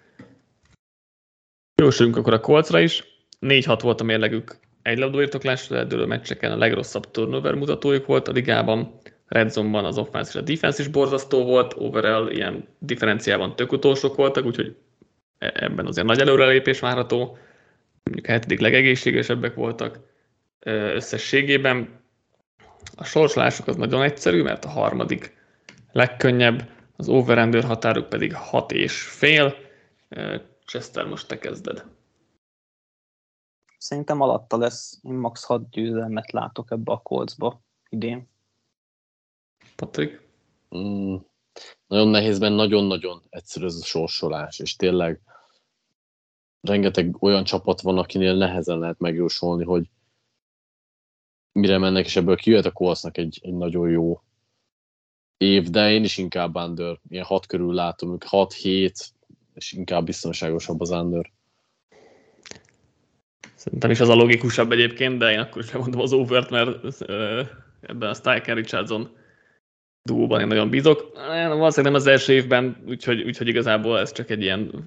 Jósoljunk akkor a Coltsra is. négy hat volt a mérlegük egy labdairtoklásra eldőlő meccseken, a legrosszabb turnover mutatójuk volt a ligában. Red Zone-ban az offense és a defense is borzasztó volt, overall ilyen differenciában tök utolsók voltak, úgyhogy ebben azért nagy előrelépés várható. Mondjuk a hetedik legegészségesebbek voltak összességében. A sorsolásuk az nagyon egyszerű, mert a harmadik legkönnyebb, az over-under határuk pedig hat és fél. Chester, most te kezded. Szerintem alatta lesz. Én max hat győzelmet látok ebbe a Coltsba idén. Patrik? Mm, nagyon nehéz, mert nagyon-nagyon egyszerű ez a sorsolás, és tényleg rengeteg olyan csapat van, akinél nehezen lehet megjósolni, hogy mire mennek, és ebből kijöhet a Coltsnak egy, egy nagyon jó év, de én is inkább under, ilyen hat körül látom, hat hét, és inkább biztonságosabb az under. Szerintem is az a logikusabb egyébként, de én akkor is lemondom az overt, mert ebben a Steichen Richardson duóban én nagyon bízok. Valószínűleg nem az első évben, úgyhogy, úgyhogy igazából ez csak egy ilyen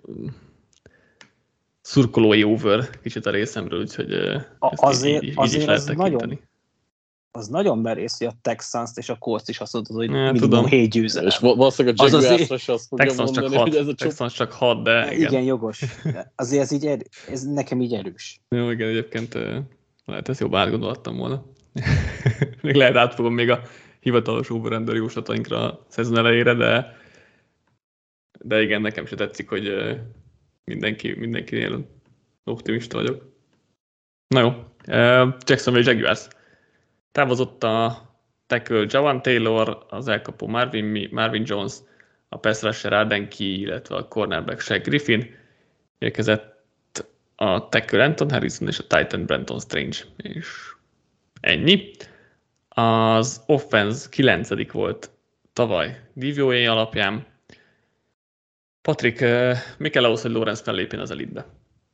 szurkolói over kicsit a részemről, úgyhogy ezt azért, így, így, azért így is lehet az tekinteni. nagyon, az nagyon merész, hogy a Texans-t és a Colts is azt mondod, hogy ja, minimum hét győzelem. És valószínűleg a Jaguars-ra se azt fogja Texans mondani, csak hat, hogy ez a Texans csak hat, de igen. Igen, jogos. Azért ez, így erő, ez nekem így erős. Jó, igen, egyébként lehet, ezt jobb átgondolattam volna. Még lehet átfogom még a hivatalos over-under jóslatainkra a szezon elejére, de, de igen, nekem se tetszik, hogy mindenki, mindenkinél optimista vagyok. Na jó, Jacksonville Jaguars. Távozott a tackle Jawan Taylor, az elkapó Marvin, Marvin Jones, a pass rusher Aden Key, illetve a cornerback Shaq Griffin. érkezett a tackle Anton Harrison és a Titan Brenton Strange, és ennyi. Az offense kilencedik volt tavaly D V O A alapján. Patrik, mi kell ahhoz, hogy Lawrence fellépjen az elitbe?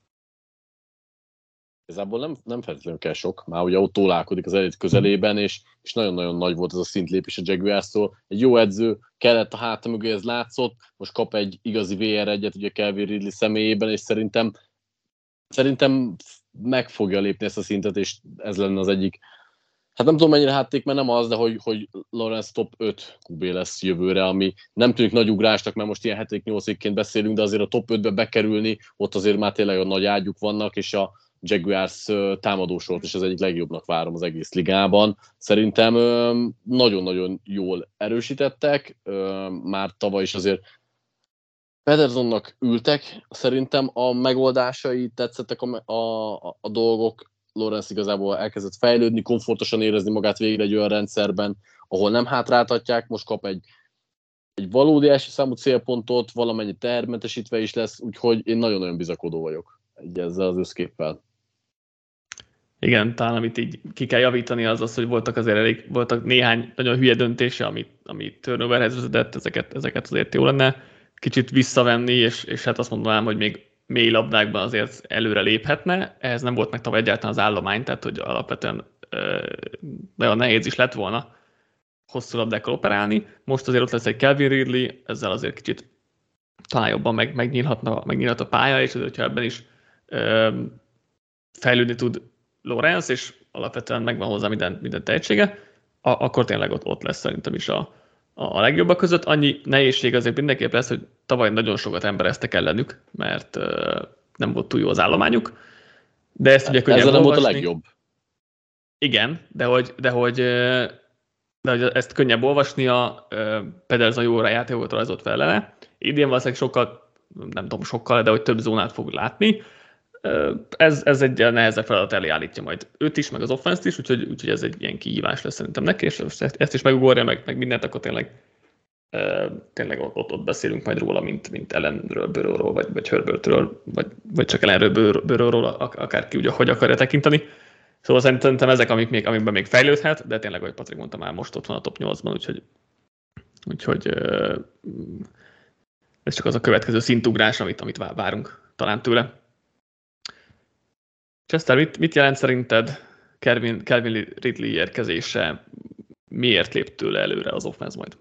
Igazából nem, nem feltétlenül kell sok, már ugye ott tólálkodik az elit közelében, és, és nagyon-nagyon nagy volt ez a szintlépés a Jaguars-tól. Egy jó edző kellett a háta mögé, ez látszott, most kap egy igazi vé er egyet ugye Calvin Ridley személyében, és szerintem, szerintem meg fogja lépni ezt a szintet, és ez lenne az egyik, hát nem tudom mennyire hátték, mert nem az, de hogy, hogy Lawrence top öt kú bé lesz jövőre, ami nem tűnik nagy ugrásnak, mert most ilyen hetedik nyolcadikként beszélünk, de azért a top ötbe bekerülni, ott azért már tényleg a nagy ágyuk vannak, és a Jaguars támadósort is az egyik legjobbnak várom az egész ligában. Szerintem nagyon-nagyon jól erősítettek, már tavaly is azért Pedersonnak ültek, szerintem a megoldásai tetszettek a, a, a dolgok, Lawrence igazából elkezdett fejlődni, komfortosan érezni magát végre egy olyan rendszerben, ahol nem hátráltatják, most kap egy, egy valódi első számú célpontot, valamennyi termentesítve is lesz, úgyhogy én nagyon-nagyon bizakodó vagyok egy ezzel az összképpel. Igen, talán amit így ki kell javítani az az, hogy voltak azért elég, voltak néhány nagyon hülye döntése, amit, amit turnoverhez vezetett, ezeket, ezeket azért jó lenne kicsit visszavenni, és, és hát azt mondanám, hogy még mély labdákban azért előre léphetne. Ehhez nem volt meg tavaly egyáltalán az állomány, tehát hogy alapvetően ö, nagyon nehéz is lett volna hosszú labdákkal operálni. Most azért ott lesz egy Calvin Ridley, ezzel azért kicsit talán jobban meg, megnyílhatna, megnyílhat a pálya, és azért, hogyha ebben is ö, fejlődni tud Lawrence, és alapvetően megvan hozzá minden, minden tehetsége, a, akkor tényleg ott, ott lesz szerintem is a, a, a legjobbak között. Annyi nehézség azért mindenképp lesz, hogy tavaly nagyon sokat embereztek ellenük, mert uh, nem volt túl jó az állományuk. De ezt ugye könnyebb Ezzel nem olvasni. volt a legjobb. Igen, de hogy, de hogy, de hogy ezt könnyebb olvasni, a Pedersen jó játékot rajzolt fel ellene. Idén valószínűleg sokkal, nem tudom sokkal, de hogy több zónát fog látni. Ez, ez egy nehezebb feladat elé állítja majd őt is, meg az offense-t is, úgyhogy, úgyhogy ez egy ilyen kihívás lesz szerintem neki, és ezt is megugorja, meg, meg mindent, akkor tényleg, tényleg ott, ott beszélünk majd róla, mint, mint Allenről, Burrowról, vagy, vagy Herbertről, vagy, vagy csak Allenről, Burrowról, akárki ugye, hogy akarja tekinteni. Szóval szerintem ezek, amik még, amikben még fejlődhet, de tényleg, ahogy Patrik mondta, már most ott van a top nyolcban, úgyhogy, úgyhogy ez csak az a következő szintugrás, amit, amit várunk talán tőle. Chester, mit, mit jelent szerinted Calvin, Calvin Ridley érkezése? Miért lép tőle előre az offense majd?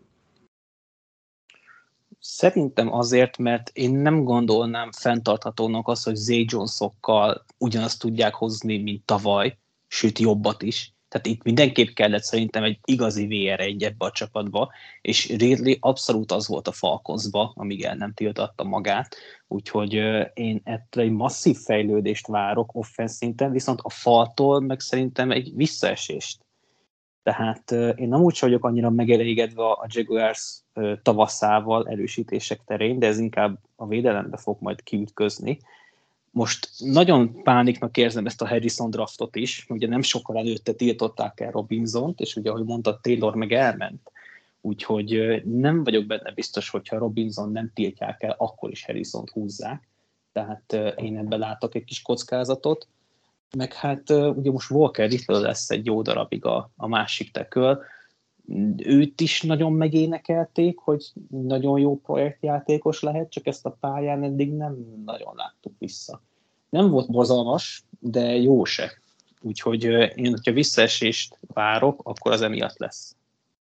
Szerintem azért, mert én nem gondolnám fenntarthatónak azt, hogy Zay Jones-okkal ugyanazt tudják hozni, mint tavaly, sőt jobbat is. Tehát itt mindenképp kellett szerintem egy igazi vé er egy ebbe a csapatba, és Ridley abszolút az volt a Falconsba, amíg el nem tiltatta magát, úgyhogy én ettől egy masszív fejlődést várok offense szinten, viszont a faltól meg szerintem egy visszaesést. Tehát én nem úgy vagyok annyira megelégedve a Jaguars tavaszával erősítések terén, de ez inkább a védelembe fog majd kiütközni. Most nagyon pániknak érzem ezt a Harrison draftot is, ugye nem sokkal előtte tiltották el Robinsont, és ugye, ahogy mondta, Taylor meg elment. Úgyhogy nem vagyok benne biztos, hogyha Robinson nem tiltják el, akkor is Harrisont húzzák. Tehát én ebben látok egy kis kockázatot. Meg hát ugye most Walker Little lesz egy jó darabig a, a másik tackle. Őt is nagyon megénekelték, hogy nagyon jó projektjátékos lehet, csak ezt a pályán eddig nem nagyon láttuk vissza. Nem volt borzalmas, de jó se. Úgyhogy én, hogyha visszaesést várok, akkor az emiatt lesz.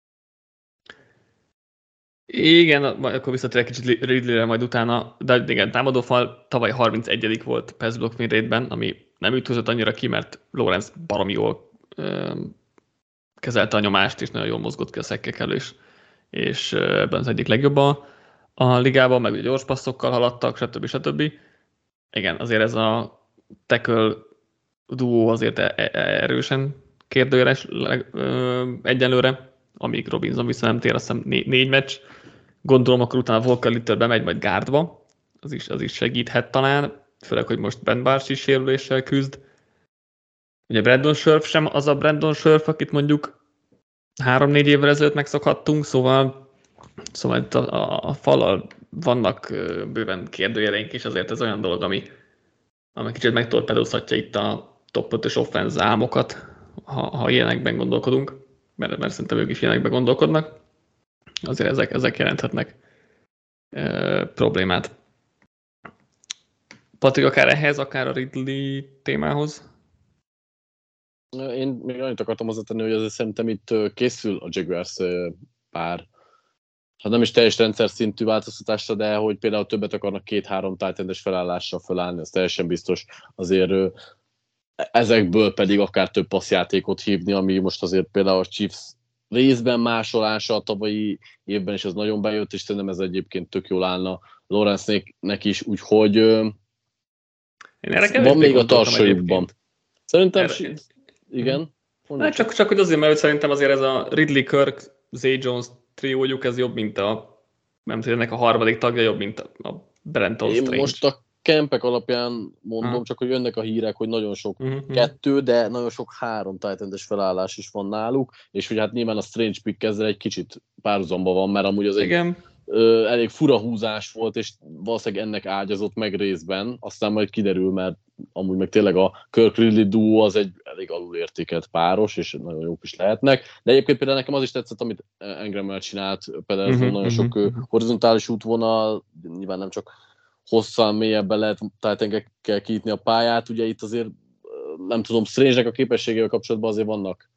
Igen, akkor visszatérek kicsit Ridley-re majd utána, de igen, támadófal tavaly harmincegyedik volt pass block win rate-ben, ami nem ütközött annyira ki, mert Lawrence baromi jól öm, kezelte a nyomást, és nagyon jól mozgott ki a szekkekkel, és, és ebben az egyik legjobb a, a ligában, meg gyors passzokkal haladtak, stb. stb. Igen, azért ez a tackle duó azért erősen kérdőjeles egyenlőre, amíg Robinson vissza nem tér, azt hiszem né- négy meccs. Gondolom, akkor utána Walker Little bemegy majd gárdba, az is, az is segíthet talán, főleg, hogy most Ben Barnes is sérüléssel küzd. Ugye Brandon Scherf sem az a Brandon Scherf, akit mondjuk három-négy évvel ezelőtt megszokhattunk, szóval Szóval itt a, a, a fallal vannak bőven kérdőjeleink, és azért ez olyan dolog, ami, ami kicsit megtorpedózhatja itt a top ötös offense álmokat, ha, ha ilyenekben gondolkodunk, mert, mert szerintem ők is ilyenekben gondolkodnak. Azért ezek, ezek jelenthetnek e, problémát. Patrik, akár ehhez, akár a Ridley témához? Én még annyit akartam hozzátenni, hogy azért szerintem itt készül a Jaguars pár, hát nem is teljes rendszer szintű változtatásra, de hogy például többet akarnak két-három tight endes felállással felállni, ez teljesen biztos. Azért ezekből pedig akár több passzjátékot hívni, ami most azért például a Chiefs részben másolása a tavalyi évben is az nagyon bejött, és szerintem ez egyébként tök jól állna Lawrence-nek is, úgyhogy van még a tartsajukban. Szerintem, erre... igen. Hát csak, csak hogy azért, mert szerintem azért ez a Ridley, Kirk, Zay Jones triójuk, ez jobb, mint a, nem tudom, ennek a harmadik tagja jobb, mint a Brenton Strange. Én most a kempek alapján mondom, uh-huh. csak hogy jönnek a hírek, hogy nagyon sok uh-huh. kettő, de nagyon sok három tight endes felállás is van náluk, és hogy hát nyilván a Strange pick ezzel egy kicsit párhuzamba van, mert amúgy az egy igen. Ö, elég fura húzás volt, és valószínűleg ennek ágyazott meg részben, aztán majd kiderül, mert amúgy meg tényleg a Kirk-Ridley duo az egy elég alulértékelt páros, és nagyon jók is lehetnek. De egyébként például nekem az is tetszett, amit Engrammel csinált, például uh-huh, nagyon uh-huh. sok horizontális útvonal, nyilván nem csak hosszan, mélyebben lehet tight-endekkel kinyitni a pályát. Ugye itt azért, nem tudom, Strange-nek a képességével kapcsolatban azért vannak,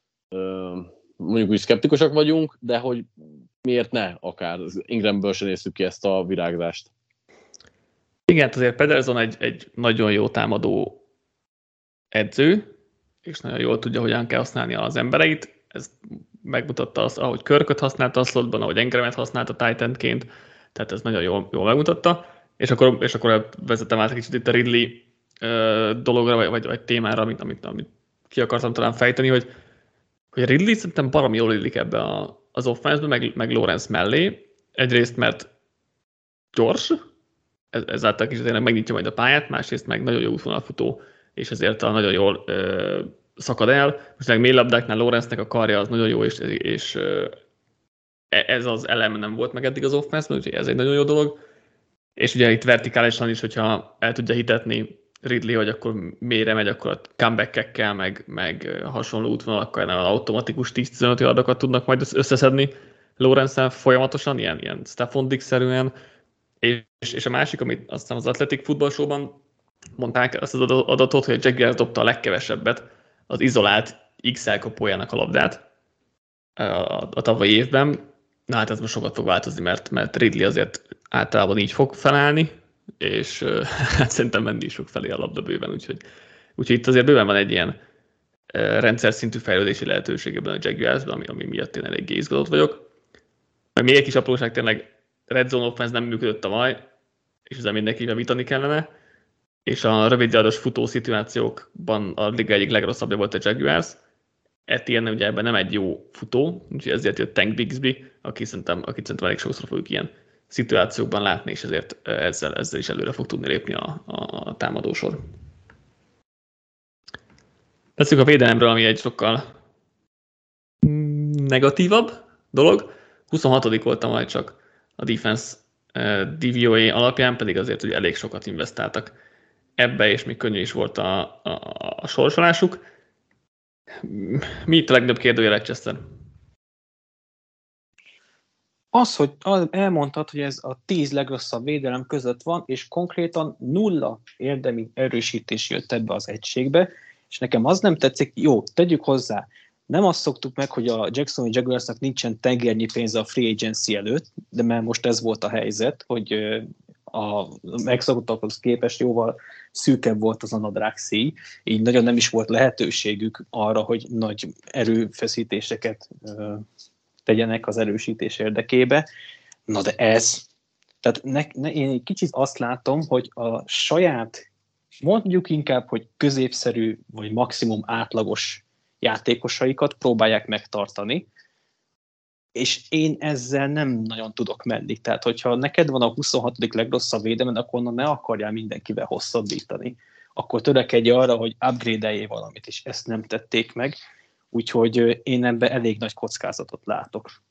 mondjuk úgy szkeptikusak vagyunk, de hogy miért ne akár? Ingramből sem néztük ki ezt a virágzást. Igen, azért Pederson egy, egy nagyon jó támadó edző, és nagyon jól tudja, hogyan kell használni az embereit. Ez megmutatta azt, ahogy Kirköt használta a slotban, ahogy Engramet használta tight endként, tehát ez nagyon jól, jól megmutatta. És akkor, és akkor vezetem át kicsit itt a Ridley uh, dologra, vagy, vagy, vagy témára, amit, amit, amit ki akartam talán fejteni, hogy, hogy a Ridley szerintem baromi jól illik ebbe a, az offense-be, meg, meg Lawrence mellé. Egyrészt, mert gyors, ez, ezáltal kicsit tényleg megnyitja majd a pályát, másrészt meg nagyon jó útvonalfutó, és ezért a nagyon jól ö, szakad el. Most meg mély labdáknál Lawrence-nek a karja az nagyon jó, és, és ö, ez az elem nem volt meg eddig az offense-ben, úgyhogy ez egy nagyon jó dolog. És ugye itt vertikálisan is, hogyha el tudja hitetni Ridley, hogy akkor mélyre megy, akkor a comeback-ekkel, meg, meg hasonló útvonalakkal automatikus tíz-tizenöt yardokat tudnak majd összeszedni Lawrence-en folyamatosan, ilyen, ilyen Stephon Diggs-szerűen. És, és a másik, amit aztán az Athletic Football Show-ban mondták, azt az adatot, hogy a Jaguars dobta a legkevesebbet az izolált X elkapójának a labdát a, a, a tavalyi évben. Na hát ez most sokat fog változni, mert, mert Ridley azért általában így fog felállni, és hát szerintem menni is fog felé a labda bőven, úgyhogy, úgyhogy itt azért bőven van egy ilyen rendszer szintű fejlődési lehetőség ebben a Jaguarsban, ami, ami miatt én eléggé izgatott vagyok. Meg még egy kis apróság, tényleg Red Zone Offense nem működött tavaly, és ezzel mindenki javítani kellene, és a rövidjáros futó szituációkban a liga egyik legrosszabbja volt a Jaguars. Etienne ugye ebben nem egy jó futó, úgyhogy ezért jött Tank Bigsby, aki szerintem, akit szerintem elég sokszor fogjuk ilyen szituációkban látni, és ezért ezzel, ezzel is előre fog tudni lépni a, a, a támadósor. Beszéljünk a védelemről, ami egy sokkal negatívabb dolog. huszonhatodik voltam majd csak a defense D V O A alapján, pedig azért hogy elég sokat investáltak ebbe, és még könnyű is volt a, a, a sorsolásuk. Mi itt a legnagyobb kérdője, Chester? Az, hogy elmondtad, hogy ez a tíz legrosszabb védelem között van, és konkrétan nulla érdemi erősítés jött ebbe az egységbe, és nekem az nem tetszik, jó, tegyük hozzá, nem azt szoktuk meg, hogy a Jacksonville Jaguarsnak nincsen tengernyi pénze a free agency előtt, de mert most ez volt a helyzet, hogy a megszokottakhoz képest jóval szűkebb volt az a nadrág szíj, így nagyon nem is volt lehetőségük arra, hogy nagy erőfeszítéseket tegyenek az erősítés érdekébe. Na de ez, tehát ne, ne, én egy kicsit azt látom, hogy a saját, mondjuk inkább, hogy középszerű, vagy maximum átlagos játékosaikat próbálják megtartani, és én ezzel nem nagyon tudok menni. Tehát, hogyha neked van a huszonhatodik legrosszabb védelmed, akkor onnan ne akarjál mindenkivel hosszabbítani. Akkor törekedj arra, hogy upgrade-eljél valamit, és ezt nem tették meg. Úgyhogy én ebben elég nagy kockázatot látok.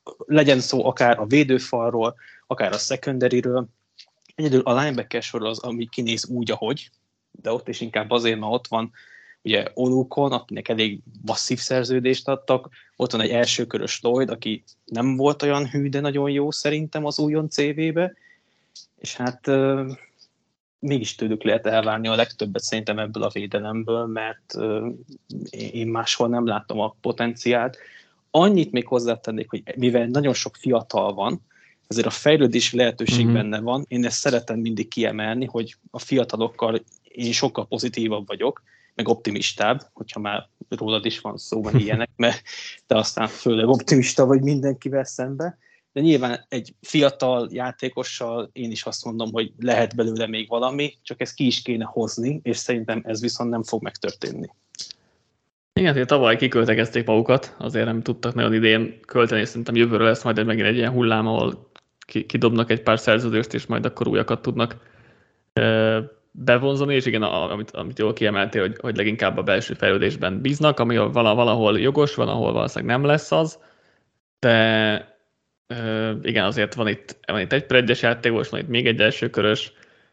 legyen szó akár a védőfalról, akár a secondaryről. Egyedül a linebacker sor az, ami kinéz úgy, ahogy, de ott is inkább azért, mert ott van ugye Olukon, akinek elég masszív szerződést adtak, ott van egy elsőkörös Lloyd, aki nem volt olyan hű, de nagyon jó szerintem az újon cé vé-be, és hát euh, mégis tőlük lehet elvárni a legtöbbet szerintem ebből a védelemből, mert euh, én máshol nem látom a potenciált. Annyit még hozzátennék, hogy mivel nagyon sok fiatal van, azért a fejlődési lehetőség mm-hmm. benne van. Én ezt szeretem mindig kiemelni, hogy a fiatalokkal én sokkal pozitívabb vagyok, meg optimistább, hogyha már rólad is van szó, meg ilyenek, mert te aztán főleg optimista vagy mindenkivel szembe. De nyilván egy fiatal játékossal én is azt mondom, hogy lehet belőle még valami, csak ezt ki is kéne hozni, és szerintem ez viszont nem fog megtörténni. Igen, hogy tavaly kiköltekezték magukat, azért nem tudtak nagyon idén költeni, és szerintem jövőre lesz majd megint egy ilyen hullám, ahol kidobnak egy pár szerződést, és majd akkor újakat tudnak bevonzani, és igen, amit, amit jól kiemeltél, hogy, hogy leginkább a belső fejlődésben bíznak, ami valahol jogos, van, ahol valószínűleg nem lesz az, de igen, azért van itt, van itt egy predgyes játékos, van itt még egy elsőkörös.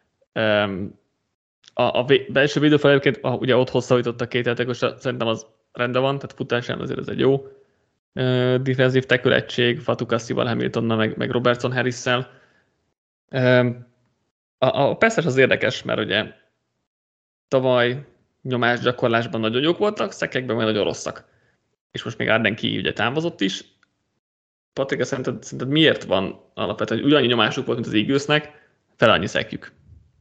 A, a belső védőfal egyébként, ugye ott hosszabbítottak két játékos, szerintem az rendben van, tehát futásán azért ez egy jó uh, defensív tackle egység, Fatukasival, Hamiltonnal, meg, meg Robertson Harris-szel. Um, a, a pass-es az érdekes, mert ugye tavaly nyomásgyakorlásban nagyon jók voltak, szekekben meg nagyon rosszak. És most még Arden ki ugye távozott is. Patrik, szerinted, szerinted miért van alapvetően, hogy ugyannyi nyomásuk volt, mint az Eaglesnek, fel annyi szekjük?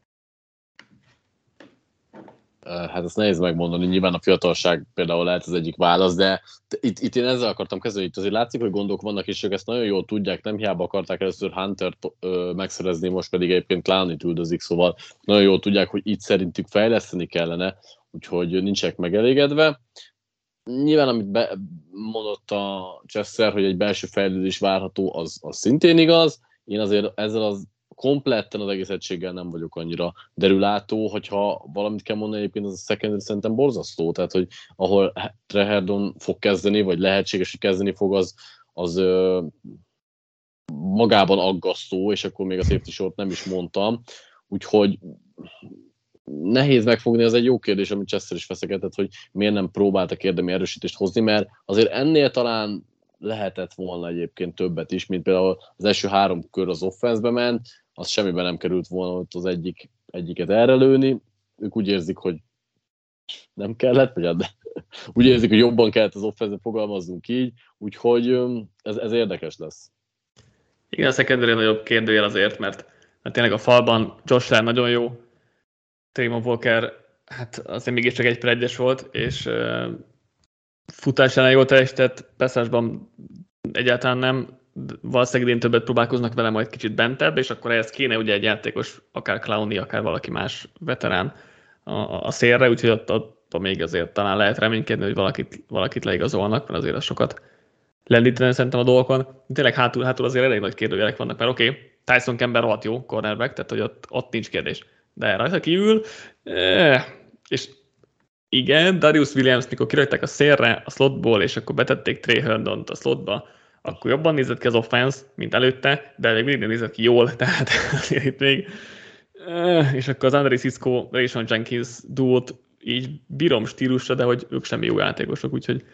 Hát ezt nehéz megmondani, nyilván a fiatalság például lehet az egyik válasz, de itt, itt én ezzel akartam kezdeni, itt azért látszik, hogy gondok vannak, és ők ezt nagyon jól tudják, nem hiába akarták először Huntert ö, megszerezni, most pedig egyébként Clowney-t üldözik, szóval nagyon jól tudják, hogy itt szerintük fejleszteni kellene, úgyhogy nincsenek megelégedve. Nyilván, amit be, mondott a Chesser, hogy egy belső fejlődés várható, az, az szintén igaz. Én azért ezzel az kompletten az egész egységgel nem vagyok annyira derülátó, hogyha valamit kell mondani, egyébként az a secondary szerintem borzasztó, tehát hogy ahol Treherdon fog kezdeni, vagy lehetséges, hogy kezdeni fog, az, az ö, magában aggasztó, és akkor még a safety short nem is mondtam, úgyhogy nehéz megfogni, az egy jó kérdés, amit Chester is feszegetett, hogy miért nem próbáltak érdemi erősítést hozni, mert azért ennél talán lehetett volna egyébként többet is, mint például az első három kör az offense-be ment, az semmiben nem került volna ott az egyik, egyiket erre lőni. Ők úgy érzik, hogy nem kellett, vagy de úgy érzik, hogy jobban kellett az offense-be, fogalmazzunk így, úgyhogy ez, ez érdekes lesz. Igen, a secondary nagyobb kérdőjel azért, mert, mert tényleg a falban Josh Allen nagyon jó, Trayvon Walker, hát azért mégiscsak egy per egyes volt, és uh, futás ellen jól teljesített, passzásban egyáltalán nem, valószínűleg idén többet próbálkoznak vele, majd kicsit bentebb, és akkor ehhez kéne ugye egy játékos, akár Clowney, akár valaki más veterán a, a szélre, úgyhogy ott, ott még azért talán lehet reménykedni, hogy valakit, valakit leigazolnak, mert azért az sokat lendíteni szerintem a dolgokon. Tényleg hátul, hátul azért elég nagy kérdőjelek vannak, mert oké, okay, Tyson Campbell rohadt jó cornerback, tehát hogy ott, ott nincs kérdés. De rajta kívül, eh, és igen, Darius Williams, mikor kirajták a szélre a slotból, és akkor betették Trey Herndont a slotba, akkor jobban nézett ki az offense, mint előtte, de még mindig nézett ki jól, tehát azért itt még. Eh, és akkor az Andre Cisco, Rayshon Jenkins duót így bírom stílusra, de hogy ők sem jó játékosok, úgyhogy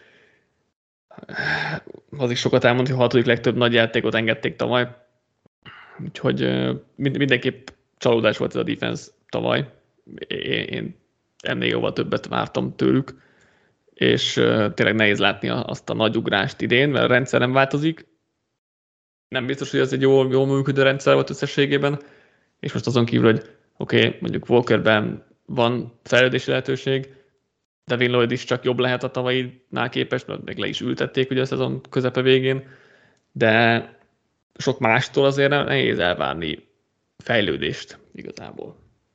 az is sokat elmond, hogy a hatodik legtöbb nagy játékot engedték tavaly. Úgyhogy eh, mindenképp csalódás volt ez a defense tavaly. Én ennél jóval többet vártam tőlük, és uh, tényleg nehéz látni azt a nagy ugrást idén, mert a rendszer nem változik. Nem biztos, hogy ez egy jól, jól működő rendszer volt összességében, és most azon kívül, hogy oké, okay, mondjuk Walkerben van fejlődési lehetőség, Devin Lloyd is csak jobb lehet a tavalyinál képest, mert meg le is ültették ugye a szezon közepe végén, de sok mástól azért nehéz elvárni fejlődést igazából.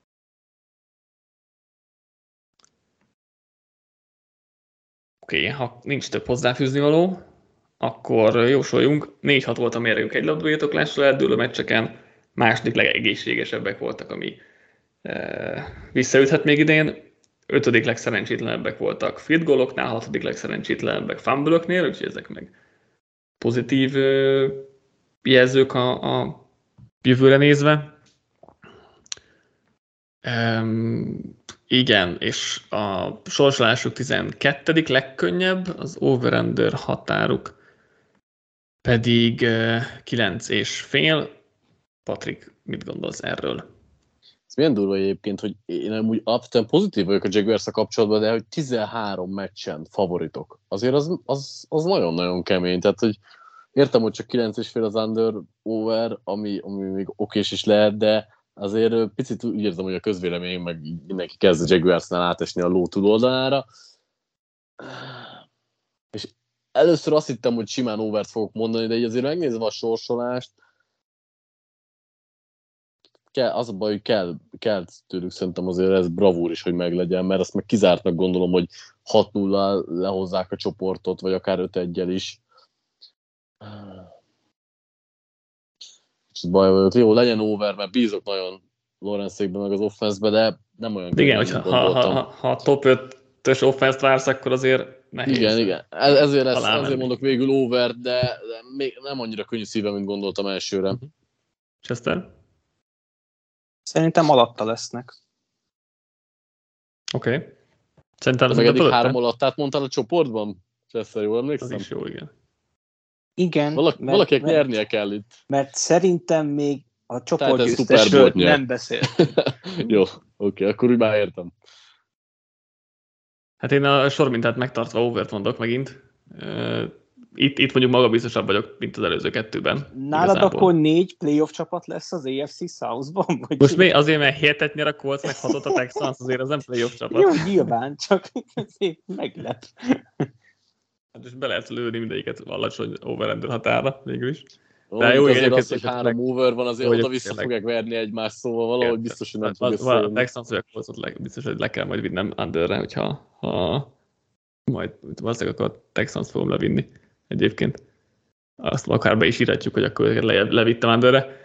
Oké, okay, ha nincs több hozzáfűzni való, akkor jósoljunk. négy hat volt a mérőnk egy labdabirtoklásra eldőlő meccseken, második legegészségesebbek voltak, ami e, visszaüthet még idén. Ötödik legszerencsétlenebbek voltak field goaloknál, hatodik legszerencsétlenebbek fumble-öknél, úgyhogy ezek meg pozitív jelzők a, a jövőre nézve. Um, igen, és a sorsolásuk tizenkettedik legkönnyebb, az over-under határuk pedig uh, kilenc és fél. Patrik, mit gondolsz erről? Ez milyen durva egyébként, hogy én amúgy alapvetően pozitív vagyok a Jaguars-a kapcsolatban, de hogy tizenhárom meccsen favoritok. Azért az, az, az nagyon-nagyon kemény. Tehát, hogy értem, hogy csak kilenc és fél az under-over, ami, ami még okés is lehet, de azért picit úgy érzem, hogy a közvélemény meg mindenki kezd a Jaguarsnál átesni a ló túloldalára. És először azt hittem, hogy simán overt fogok mondani, de így azért megnézve a sorsolást, kell, az a baj, hogy kell, kell tőlük szerintem azért ez bravúr is, hogy meglegyen, mert azt meg kizártnak gondolom, hogy hat nulla lehozzák a csoportot, vagy akár öt egyel is. Kicsit baj vagyok. Jó, legyen over, mert bízok nagyon Lawrence-ékben, meg az offense-be, de nem olyan igen, hogyha ha, ha, ha, ha top ötös offense-t vársz, akkor azért nehéz. Igen, igen. Ezért, lesz, ezért mondok végül over, de, de még nem annyira könnyű szívem, mint gondoltam elsőre. Chester? Szerintem alatta lesznek. Oké. Okay. Szerintem meg eddig három alattát mondtál a csoportban? Chester, jól emlékszem? Az is jó, igen. Igen. Valaki, mert, valakinek mert, nyernie kell itt. Mert szerintem még a csoportgyőztesről nem beszélt. Jó, oké, okay, akkor úgy már értem. Hát én a sormintát megtartva overt mondok megint. Itt, itt mondjuk magabiztosabb vagyok, mint az előző kettőben. Nálad igazából. Akkor négy playoff csapat lesz az á ef cé South-ban? Vagy most mi azért, mert hétet nyer a Colts, meg hatot a Texans, azért az nem playoff csapat. Jó, nyilván, csak meglep. Hát és be lehet lőni mindegyiket alacsony over-under határa végül is. De jó, azért az, hogy három over van, azért oda vissza fogják verni egymást, szóval valahogy biztos, hogy nem fog összejönni. A Texans vagy a Colts biztos, hogy le kell majd vinnem underre, hogyha ha majd valószínűleg akkor a Texans fogom levinni egyébként. Azt akár be is írhatjuk, hogy akkor le, levittem underre.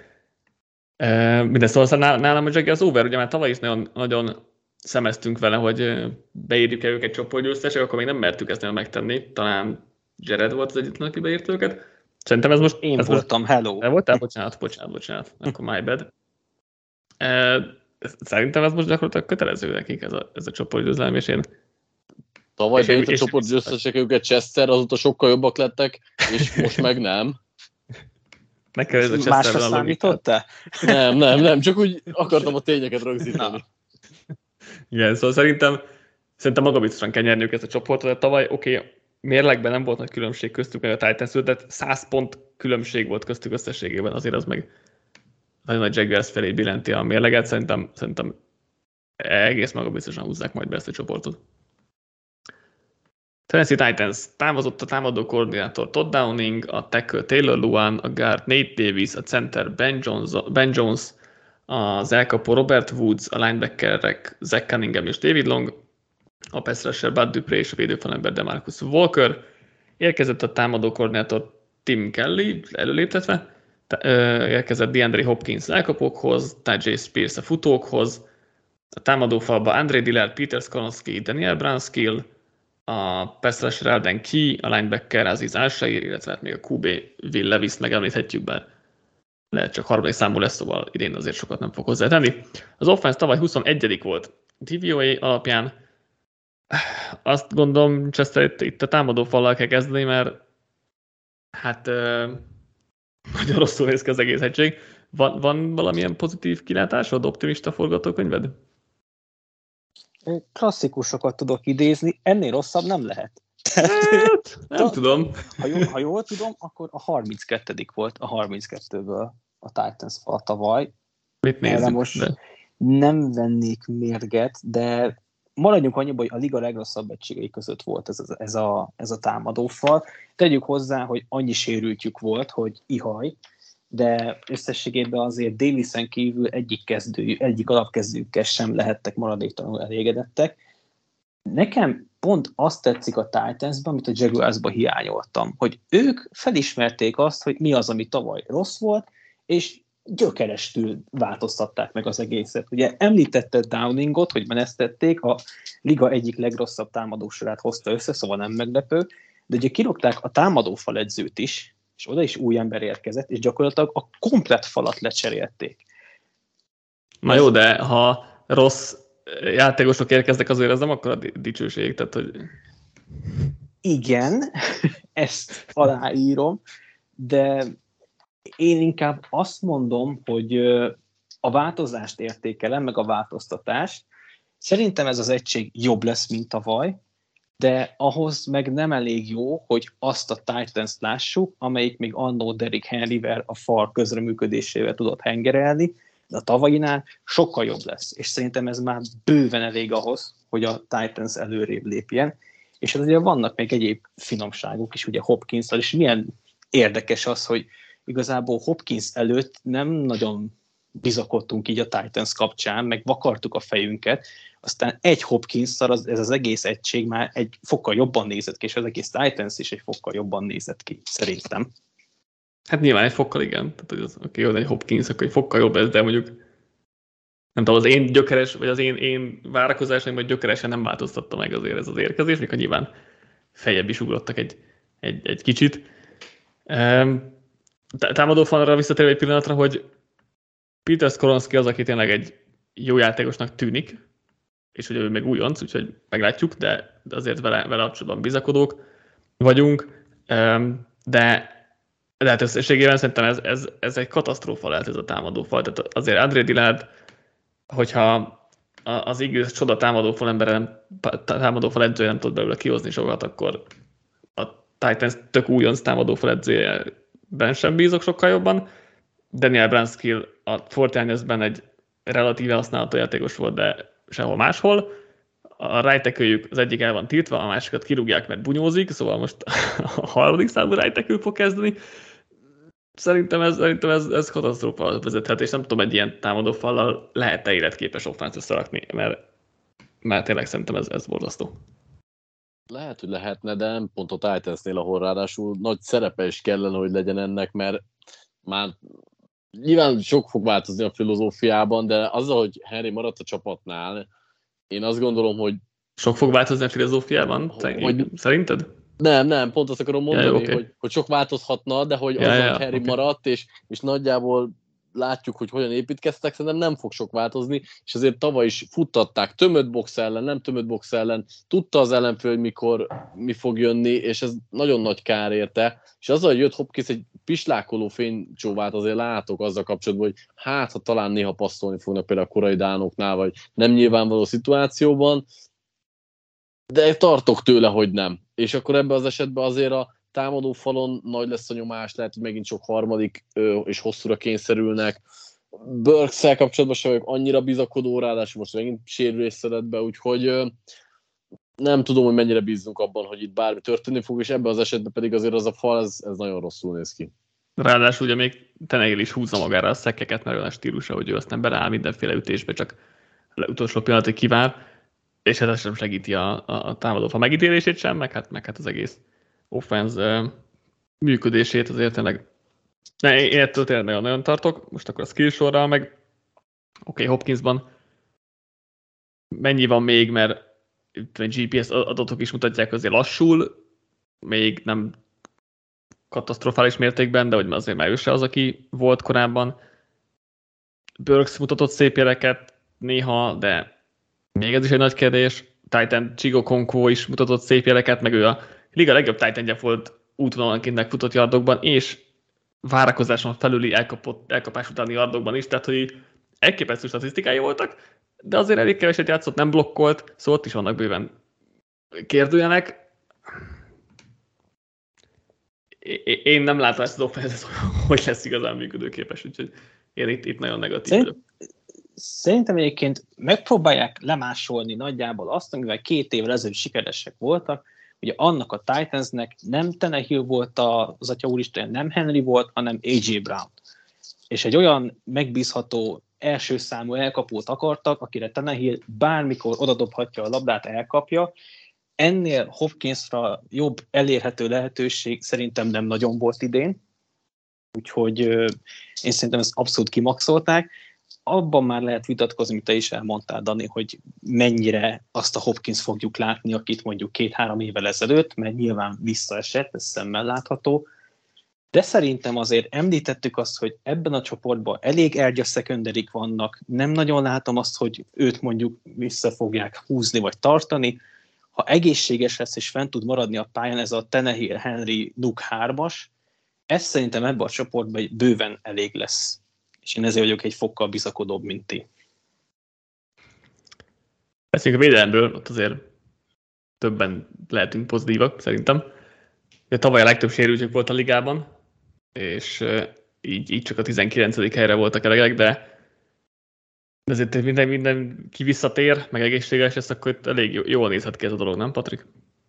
E, minden szóval nálam a Jaguars az over, ugye már tavaly is nagyon, nagyon szemeztünk vele, hogy beírjuk-e őket csoportgyőztesek, akkor még nem mertük ezt nagyon megtenni. Talán Jared volt az egyetlen, aki beírta őket. Szerintem ez most... Én ez voltam, most, hello. Te voltál? Bocsánat, bocsánat, bocsánat. Akkor my bad. E, szerintem ez most gyakorlatilag kötelező nekik ez a, ez a csoportgyőzelem, és én... Tavaly bejött a csoportgyőztesek őket Chester, azóta sokkal jobbak lettek, és most meg nem. Nekem ez a Másra számítottál? Nem, nem, nem, csak úgy akartam a tényeket rögzíteni. Igen, szóval szerintem, szerintem magabiztosan kell nyerniük ezt a csoportot, de tavaly oké, okay, mérlegben nem volt nagy különbség köztük, meg a Titans, de száz pont különbség volt köztük összességében, azért az meg nagyon nagy Jaguars felé billenti a mérleget, szerintem, szerintem egész magabiztosan húzzák majd be ezt a csoportot. Tennessee Titans támazott a támadó koordinátor Todd Downing, a tackle Taylor Lewan, a guard Nate Davis, a center Ben Jones, Ben Jones, az elkapó Robert Woods, a linebackerek Zach Cunningham és David Long, a pass rusher Bud Dupree és a védőfalember DeMarcus Walker. Érkezett a támadó koordinátor Tim Kelly, előléptetve, érkezett DeAndre Hopkins elkapókhoz, Tajay Spears a futókhoz, a támadófalba Andre Dillard, Peter Skolonsky, Daniel Brunskill, a pass rusher Alden Key, a linebacker Aziz Al-Shair, illetve hát még a kú bé Will Levis megemlíthetjük, bár lehet csak harmadik számú lesz, szóval idén azért sokat nem fog hozzátenni. Az offense tavaly huszonegyedik volt dé vé o á alapján. Azt gondolom, Chester, itt, itt a támadó fallal kell kezdeni, mert hát uh, nagyon rosszul néz ki az egész egység. Van, van valamilyen pozitív kilátásod, optimista forgatókönyved? Klasszikusokat tudok idézni, ennél rosszabb nem lehet. Hát, nem Ta, tudom. Ha jól, ha jól tudom, akkor a harminckettedik volt a harminckettőből a Titans fal tavaly. Mit nézzük? Most de... nem vennék mérget, de maradjunk annyiban, hogy a liga legrosszabb egységei között volt ez a, ez a, ez a támadófal. Tegyük hozzá, hogy annyi sérültjük volt, hogy ihaj, de összességében azért Davisen kívül egyik, kezdő, egyik alapkezdőkkel sem lehettek maradéktalanul elégedettek. Nekem pont azt tetszik a Titansban, amit a Jaguarsban hiányoltam, hogy ők felismerték azt, hogy mi az, ami tavaly rossz volt, és gyökerestül változtatták meg az egészet. Ugye említetted Downingot, hogy menesztették, a liga egyik legrosszabb támadósorát hozta össze, szóval nem meglepő, de ugye kirúgták a támadófal edzőt is, és oda is új ember érkezett, és gyakorlatilag a komplett falat lecserélték. Na jó, de ha rossz játékosok érkeznek, azért ez nem akkora dicsőség, tehát hogy... Igen, ezt aláírom, de én inkább azt mondom, hogy a változást értékelem, meg a változtatást. Szerintem ez az egység jobb lesz, mint tavaly, de ahhoz meg nem elég jó, hogy azt a Titans-t lássuk, amelyik még annó Derrick Henryvel a fal közreműködésével tudott hengerelni, de a tavalyinál sokkal jobb lesz. És szerintem ez már bőven elég ahhoz, hogy a Titans előrébb lépjen. És azért vannak még egyéb finomságok is, ugye Hopkins-tal, és milyen érdekes az, hogy igazából Hopkins előtt nem nagyon bizakodtunk így a Titans kapcsán, meg vakartuk a fejünket, aztán egy Hopkins-szal az, ez az egész egység már egy fokkal jobban nézett ki, és az egész Titans is egy fokkal jobban nézett ki, szerintem. Hát nyilván egy fokkal igen. Tehát, hogy az, oké, jó, egy Hopkins, akkor egy fokkal jobb ez, de mondjuk nem tudom, az én gyökeres, vagy az én, én várakozásaim, vagy gyökeresen nem változtatta meg azért ez az érkezés, mikor nyilván feljebb is ugrottak egy, egy, egy kicsit. Támadó falra visszatérve egy pillanatra, hogy Peter Skoronski az, aki tényleg egy jó játékosnak tűnik, és ugye ő még újonc, úgyhogy meglátjuk, de, de azért vele, vele kapcsolatban bizakodók vagyunk. De de hát összességében szerintem ez, ez, ez egy katasztrófa lehet ez a támadófal. Tehát azért André Dillard, hogyha az igaz csoda támadófal embere, támadófal edzője nem tud belőle kihozni sokat, akkor a Titans tök újonc támadófal edzőjében sem bízok sokkal jobban. Daniel Brunskill a negyvenkilencben egy relatíve használható játékos volt, de sehol máshol. A right tackle-jük az egyik el van tiltva, a másikat kirúgják, mert bunyózik, szóval most a harmadik számú right tackle fog kezdeni. Szerintem ez, szerintem ez, ez katasztrófa vezethet, és nem tudom, egy ilyen támadófallal lehet-e életképes offense összerakni, mert, mert tényleg szerintem ez, ez borzasztó. Lehet, hogy lehetne, de nem pont a Titansnél, ahol ráadásul nagy szerepe is kellene, hogy legyen ennek, mert már nyilván sok fog változni a filozófiában, de azzal, hogy Henry maradt a csapatnál, én azt gondolom, hogy... Sok fog változni a filozófiában? Hogy, Szerinted? Nem, nem, pont azt akarom mondani, ja, okay. hogy, hogy sok változhatna, de hogy ja, az, ja, hogy Harry okay. maradt, és, és nagyjából látjuk, hogy hogyan építkeztek, szerintem nem fog sok változni, és azért tavaly is futtatták tömött box ellen, nem tömött box ellen, tudta az ellenfél, hogy mikor mi fog jönni, és ez nagyon nagy kár érte, és azzal, hogy jött Hopkins, egy pislákoló fénycsóvát azért látok azzal kapcsolatban, hogy hát, ha talán néha passzolni fognak például a korai dánoknál, vagy nem nyilvánvaló szituációban, de tartok tőle, hogy nem. És akkor ebben az esetben azért a támadó falon nagy lesz a nyomás, lehet, hogy megint sok harmadik ö, és hosszúra kényszerülnek. Burks-szel kapcsolatban sem vagyok annyira bizakodó, ráadásul most megint sérülés szedett be, úgyhogy ö, nem tudom, hogy mennyire bízunk abban, hogy itt bármi történni fog, és ebben az esetben pedig azért az a fal, ez, ez nagyon rosszul néz ki. Ráadásul ugye még Tannehill is húzza magára a szekkeket, mert olyan a stílusa, hogy ő aztán beláll mindenféle ütésbe, csak utolsó pillanatig kivár, és hát ez sem segíti a, a, a támadófal megítélését sem, meg hát, meg hát az egész offense uh, működését azért tényleg. Ne, én ettől tényleg nagyon-nagyon tartok. Most akkor a skill sorral meg oké, okay, Hopkinsban mennyi van még, mert gé pé es adatok is mutatják, hogy azért lassul, még nem katasztrofális mértékben, de hogy azért már ő se az, aki volt korábban. Burks mutatott szép jeleket néha, de még ez is egy nagy kérdés. Titan Chigo Konko is mutatott szép jeleket, meg ő a liga legjobb Titan-je volt útvonalanként megfutott yardokban, és várakozáson felüli elkapott, elkapás utáni yardokban is, tehát hogy elképesztő statisztikái voltak, de azért elég keveset játszott, nem blokkolt, szóval ott is vannak bőven kérdőjelek. Én nem látom ezt az offense-et, hogy lesz igazán működőképes, úgyhogy én itt, itt nagyon negatív vagyok. Szerintem egyébként megpróbálják lemásolni nagyjából azt, amivel két évvel ezelőtt sikeresek voltak. Ugye annak a Titansnek nem Tannehill volt az atya úristen, nem Henry volt, hanem á jé Brown. És egy olyan megbízható első számú elkapót akartak, akire Tannehill bármikor odadobhatja a labdát, elkapja. Ennél Hopkinsra jobb elérhető lehetőség szerintem nem nagyon volt idén. Úgyhogy én szerintem ezt abszolút kimaxolták. Abban már lehet vitatkozni, mint te is elmondtál, Dani, hogy mennyire azt a Hopkins fogjuk látni, akit mondjuk két-három évvel ezelőtt, mert nyilván visszaesett, ez szemmel látható, De szerintem azért említettük azt, hogy ebben a csoportban elég ergyes szekunderik vannak, nem nagyon látom azt, hogy őt mondjuk vissza fogják húzni vagy tartani. Ha egészséges lesz és fent tud maradni a pályán ez a Tannehill, Henry, Nuk hármas, ez szerintem ebben a csoportban bőven elég lesz. És én ezért vagyok egy fokkal bizakodóbb, mint ti. Beszéljünk a védelemből, ott azért többen lehetünk pozitívak, szerintem. De tavaly a legtöbb sérültség volt a ligában, és így, így csak a tizenkilencedik helyre voltak elegek, de ezért minden, minden ki visszatér, meg egészséges lesz, akkor itt elég jól nézhet ki ez a dolog, nem, Patrik?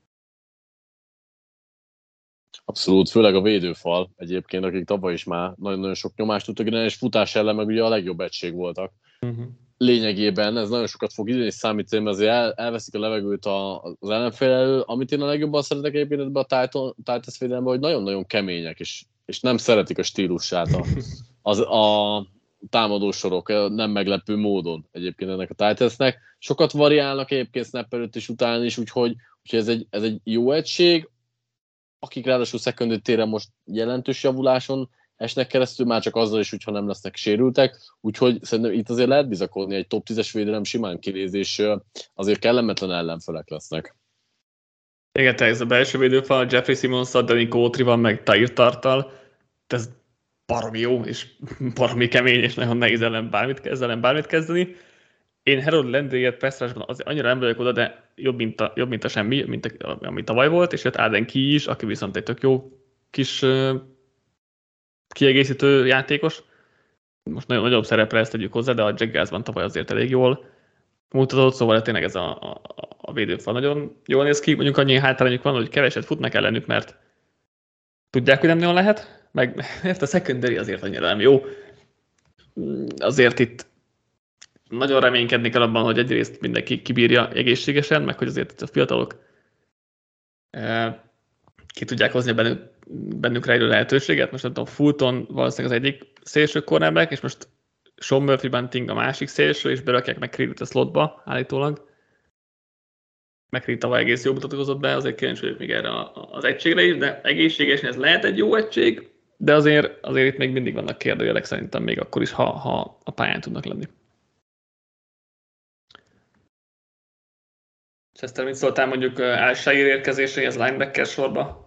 Abszolút, főleg a védőfal egyébként, akik tavaly is már nagyon-nagyon sok nyomást tudtak generálni, és futás ellen meg ugye a legjobb egység voltak. Uh-huh. Lényegében ez nagyon sokat fog idén is számítani, mert azért el, elveszik a levegőt a, az ellenfél elől. Amit én a legjobban szeretek egyébként ebben a Titans védelemben, hogy nagyon-nagyon kemények, és, és nem szeretik a stílusát a, az, a támadósorok, nem meglepő módon egyébként ennek a Titansnek. Sokat variálnak egyébként snap előtt és után is, úgyhogy, úgyhogy ez, egy, ez egy jó egység, akik ráadásul secondary téren most jelentős javuláson esnek keresztül, már csak azzal is, hogyha nem lesznek sérültek, úgyhogy szerintem itt azért lehet bizakodni, egy top tízes védelem simán kinéz, és azért kellemetlen ellenfelek lesznek. Igen, tehát ez a belső védőfal, Jeffrey Simmons-szal, Danny Coutry-val, meg Tahir Tarttal, ez baromi jó, és baromi kemény, és nagyon nehéz ellen bármit, ellen bármit kezdeni. Én Harold Landry-et Pestrásban azért annyira nem vagyok oda, de jobb, mint a, jobb, mint a semmi, mint a, ami tavaly volt, és jött Aden Key is, aki viszont egy tök jó kis uh, kiegészítő játékos. Most nagyon nagyobb szerepre ezt tegyük hozzá, de a Jaguarsban tavaly azért elég jól mutatott, szóval tényleg ez a, a, a védőfal nagyon jól néz ki. Mondjuk annyi hátrányuk van, hogy keveset futnak ellenük, mert tudják, hogy nem nagyon lehet, meg mert a secondary azért annyira nem jó. Azért itt nagyon reménykedni kell abban, hogy egyrészt mindenki kibírja egészségesen, meg hogy azért a fiatalok ki tudják hozni bennük, bennük rejlő lehetőséget. Most nem tudom, Fulton valószínűleg az egyik szélső cornerback, és most Sean Murphy Bunting a másik szélső, és berakják McCready-t a slotba állítólag. McCready tavaly egész jó mutatkozott be, azért kíváncsi vagyok még erre az egységre is, de egészségesen ez lehet egy jó egység, de azért, azért itt még mindig vannak kérdőjelek szerintem, még akkor is, ha, ha a pályán tudnak lenni. Chester, mit szóltál mondjuk Al-Shaair érkezéséhez linebacker sorba?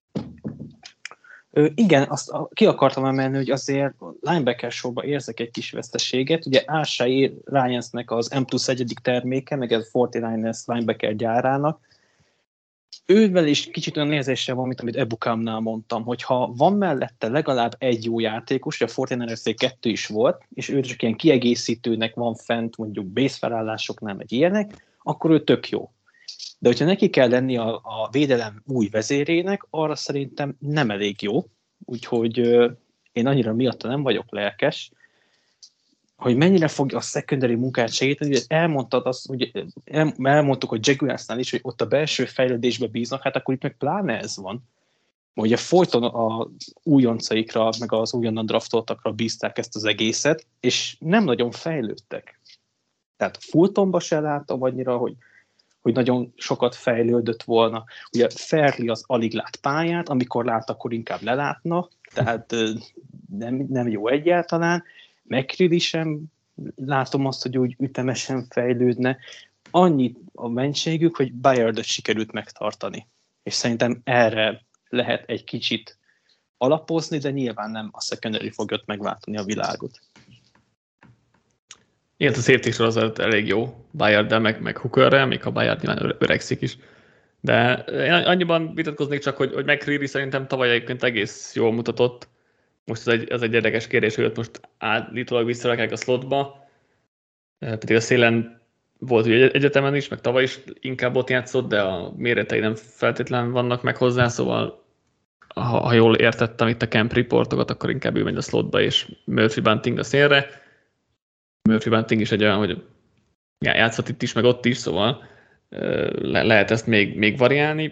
Ö, igen, azt ki akartam emelni, hogy azért linebacker sorba érzek egy kis veszteséget. Ugye Al-Shaair Ryansnek az M plusz egyedik terméke, meg ez negyvenkilences linebacker gyárának. Ővel is kicsit olyan érzéssel van, mint amit Ebukamnál mondtam, hogy ha van mellette legalább egy jó játékos, ugye a negyvenkilencesnél kettő is volt, és ő csak ilyen kiegészítőnek van fent, mondjuk base felállásoknál, meg ilyenek, akkor ő tök jó. De hogyha neki kell lenni a, a védelem új vezérének, arra szerintem nem elég jó. Úgyhogy ö, én annyira miatta nem vagyok lelkes, hogy mennyire fogja a secondary munkát segíteni. Ugye elmondtad azt, hogy el, elmondtuk, hogy Jaguarsnál is, hogy ott a belső fejlődésbe bíznak, hát akkor itt meg pláne ez van. Ugye folyton a újoncaikra, meg az újonnan draftoltakra bízták ezt az egészet, és nem nagyon fejlődtek. Tehát Fultonba se láttam annyira, hogy hogy nagyon sokat fejlődött volna. Ugye Fairley az alig lát pályát, amikor lát, akkor inkább lelátna, tehát nem, nem jó egyáltalán. McCready sem látom azt, hogy úgy ütemesen fejlődne. Annyit a mentségük, hogy Byardot sikerült megtartani. És szerintem erre lehet egy kicsit alapozni, de nyilván nem a secondary fogja megváltani a világot. Igen, a safety sorozat elég jó Byarddel, meg, meg Hookerrel, még ha Byard nyilván öregszik is. De én annyiban vitatkoznék csak, hogy, hogy McCready szerintem tavaly egyébként egész jól mutatott. Most ez egy, ez egy érdekes kérdés, hogy ott most állítólag visszarakják a slotba. Pedig a szélen volt ugye egyetemen is, meg tavaly is inkább ott játszott, de a méretei nem feltétlenül vannak meg hozzá, szóval ha, ha jól értettem itt a camp reportokat, akkor inkább ő megy a slotba, és Murphy Bunting a szélre. Murphy Bunting is egy olyan, hogy játszott itt is, meg ott is, szóval le- lehet ezt még, még variálni.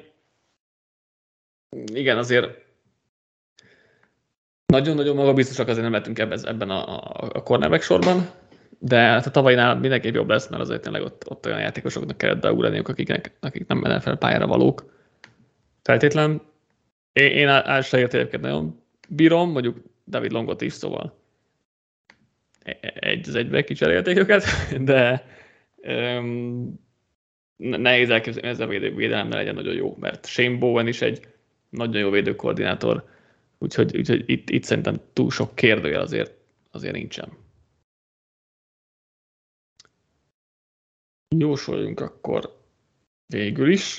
Igen, azért nagyon-nagyon magabiztosak azért nem lehetünk ebben a, a, a cornerback sorban, de hát a tavalynál mindenképp jobb lesz, mert azért tényleg ott, ott olyan játékosoknak kellett beugraniuk, akik, akik nem fel pályára valók. Feltétlen. Én, én Al-Shaair egyébként nagyon bírom, mondjuk David Longot is, szóval egy az egybe kicserélték őket, de um, nehéz elképzelni, ez a védelem ne legyen nagyon jó, mert Shane Bowen is egy nagyon jó védőkoordinátor, úgyhogy, úgyhogy itt, itt szerintem túl sok kérdőjel azért, azért nincsen. Jósoljunk akkor végül is.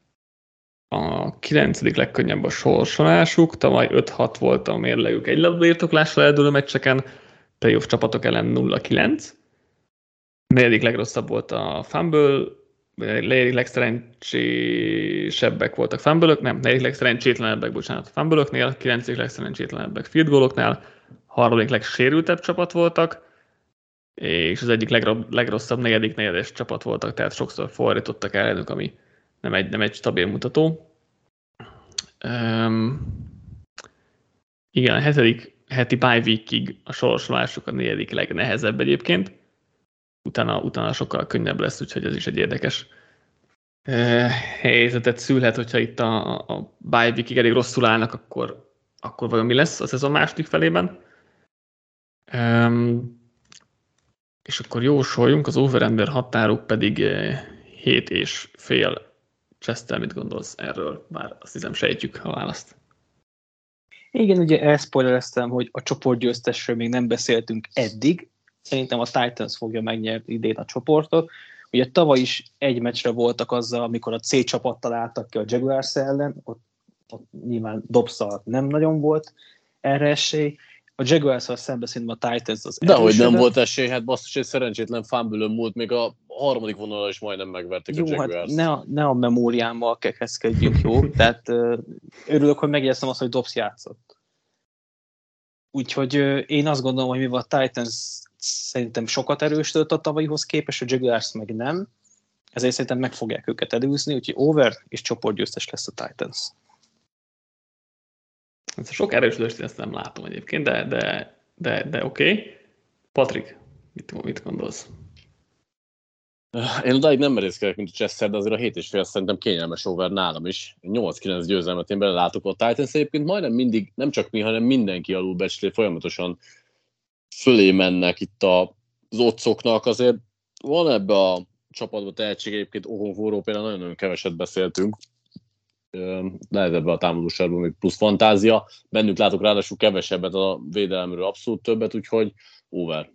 A kilencedik legkönnyebb a sorsolásuk, tavaly öt hat volt a mérlegük egy labdairtoklásra eldőlő meccseken, playoff csapatok ellen nulla kilenc. Negyedik legrosszabb volt a fumble, negyedik legszerencsésebbek voltak fumble-ök, nem, negyedik legszerencsétlenebbek, bocsánat, a fumble-öknél, kilencedik legszerencsétlenebbek field goal-oknál, harmadik legsérültebb csapat voltak, és az egyik legrosszabb negyedik negyedes csapat voltak, tehát sokszor fordítottak ellenük, ami nem egy, nem egy stabil mutató. Um, igen, a hetedik heti bye weekig a sorsolásuk a negyedik legnehezebb egyébként. Utána, utána sokkal könnyebb lesz, úgyhogy ez is egy érdekes uh, helyzetet szülhet, hogyha itt a, a bye weekig elég rosszul állnak, akkor, akkor vajon mi lesz a szezon második felében. Um, és akkor jósoljunk, az over-under határuk pedig hét és fél. Chester, mit gondolsz erről? Bár azt hiszem sejtjük a választ. Igen, ugye elszpoilereztem, hogy a csoportgyőztesről még nem beszéltünk eddig. Szerintem a Titans fogja megnyerni idén a csoportot. Ugye tavaly is egy meccsre voltak azzal, amikor a C csapattal álltak ki a Jaguars ellen, ott, ott nyilván Dobbs-szal nem nagyon volt erre esély. A Jaguars-szal szemben szerintem a Titans az erősödött. Dehogy nem volt esély, hát basszus, egy szerencsétlen fumble-ön múlt, még a harmadik vonalon is majdnem megverték jó, a Jaguars. Hát ne, a, ne a memóriámmal kekeszkedjünk, jó? Tehát uh, örülök, hogy megjegyeztem azt, hogy Dobbs játszott. Úgyhogy uh, én azt gondolom, hogy mivel a Titans szerintem sokat erősödött a tavalyihoz képest, a Jaguars meg nem, ezért szerintem meg fogják őket előzni, úgyhogy over és csoportgyőztes lesz a Titans. Sok erősödést ezt nem látom egyébként, de, de, de, de oké. Okay. Patrik, mit, mit gondolsz? Én odáig nem merészkedek, mint a Chester, de azért a hét és fél szerintem kényelmes over nálam is. nyolc kilenc győzelmet én belelátok a Titans, egyébként majdnem mindig, nem csak mi, hanem mindenki alulbecslé, folyamatosan fölé mennek itt az otcoknak. Azért van ebbe a csapatban tehetség, egyébként Okonforról például nagyon-nagyon keveset beszéltünk. Lehet ebbe a támadósárban még plusz fantázia. Bennük látok ráadásul kevesebbet a védelemről, abszolút többet, úgyhogy over.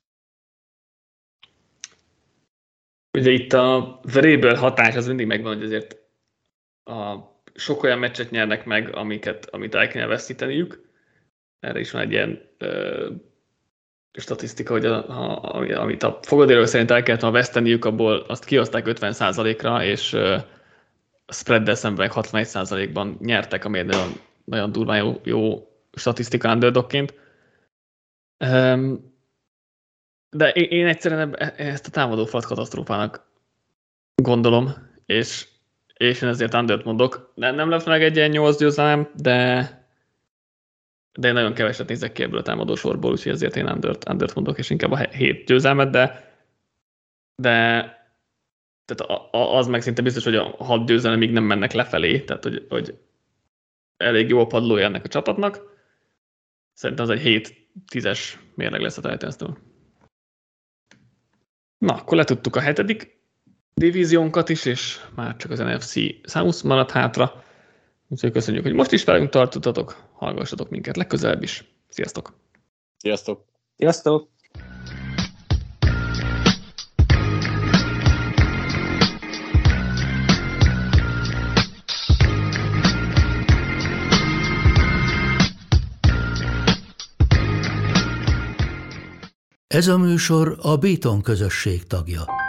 Ugye itt a variable hatás az mindig megvan, hogy azért a sok olyan meccset nyernek meg, amiket, amit el kéne veszíteniük. Erre is van egy ilyen ö, statisztika, hogy a, a, amit a fogadérők szerint el kellett veszteniük, abból azt kihozták ötven százalékra, és ö, a spreaddel szemben hatvanegy százalékban nyertek, ami egy nagyon, nagyon durván jó, jó statisztika underdogként. Um, de én, én egyszerűen ezt a támadó falat katasztrófának gondolom, és, és én ezért undert mondok. Nem, nem lett meg egy ilyen nyolc győzelem, de, de én nagyon keveset nézek ki ebből a támadó sorból, úgyhogy ezért én undert, undert mondok, és inkább a hét győzelmet, de, de tehát az meg szinte biztos, hogy a hat győzelemig nem mennek lefelé, tehát hogy, hogy elég jó a padlója ennek a csapatnak. Szerintem az egy hét tízes mérleg lesz a Titans-től. Na, akkor letudtuk a hetedik divíziónkat is, és már csak az en ef cé számusz maradt hátra. Úgyhogy köszönjük, hogy most is velünk tartottatok, hallgassatok minket legközelebb is. Sziasztok! Sziasztok! Sziasztok! Ez a műsor a Béton közösség tagja.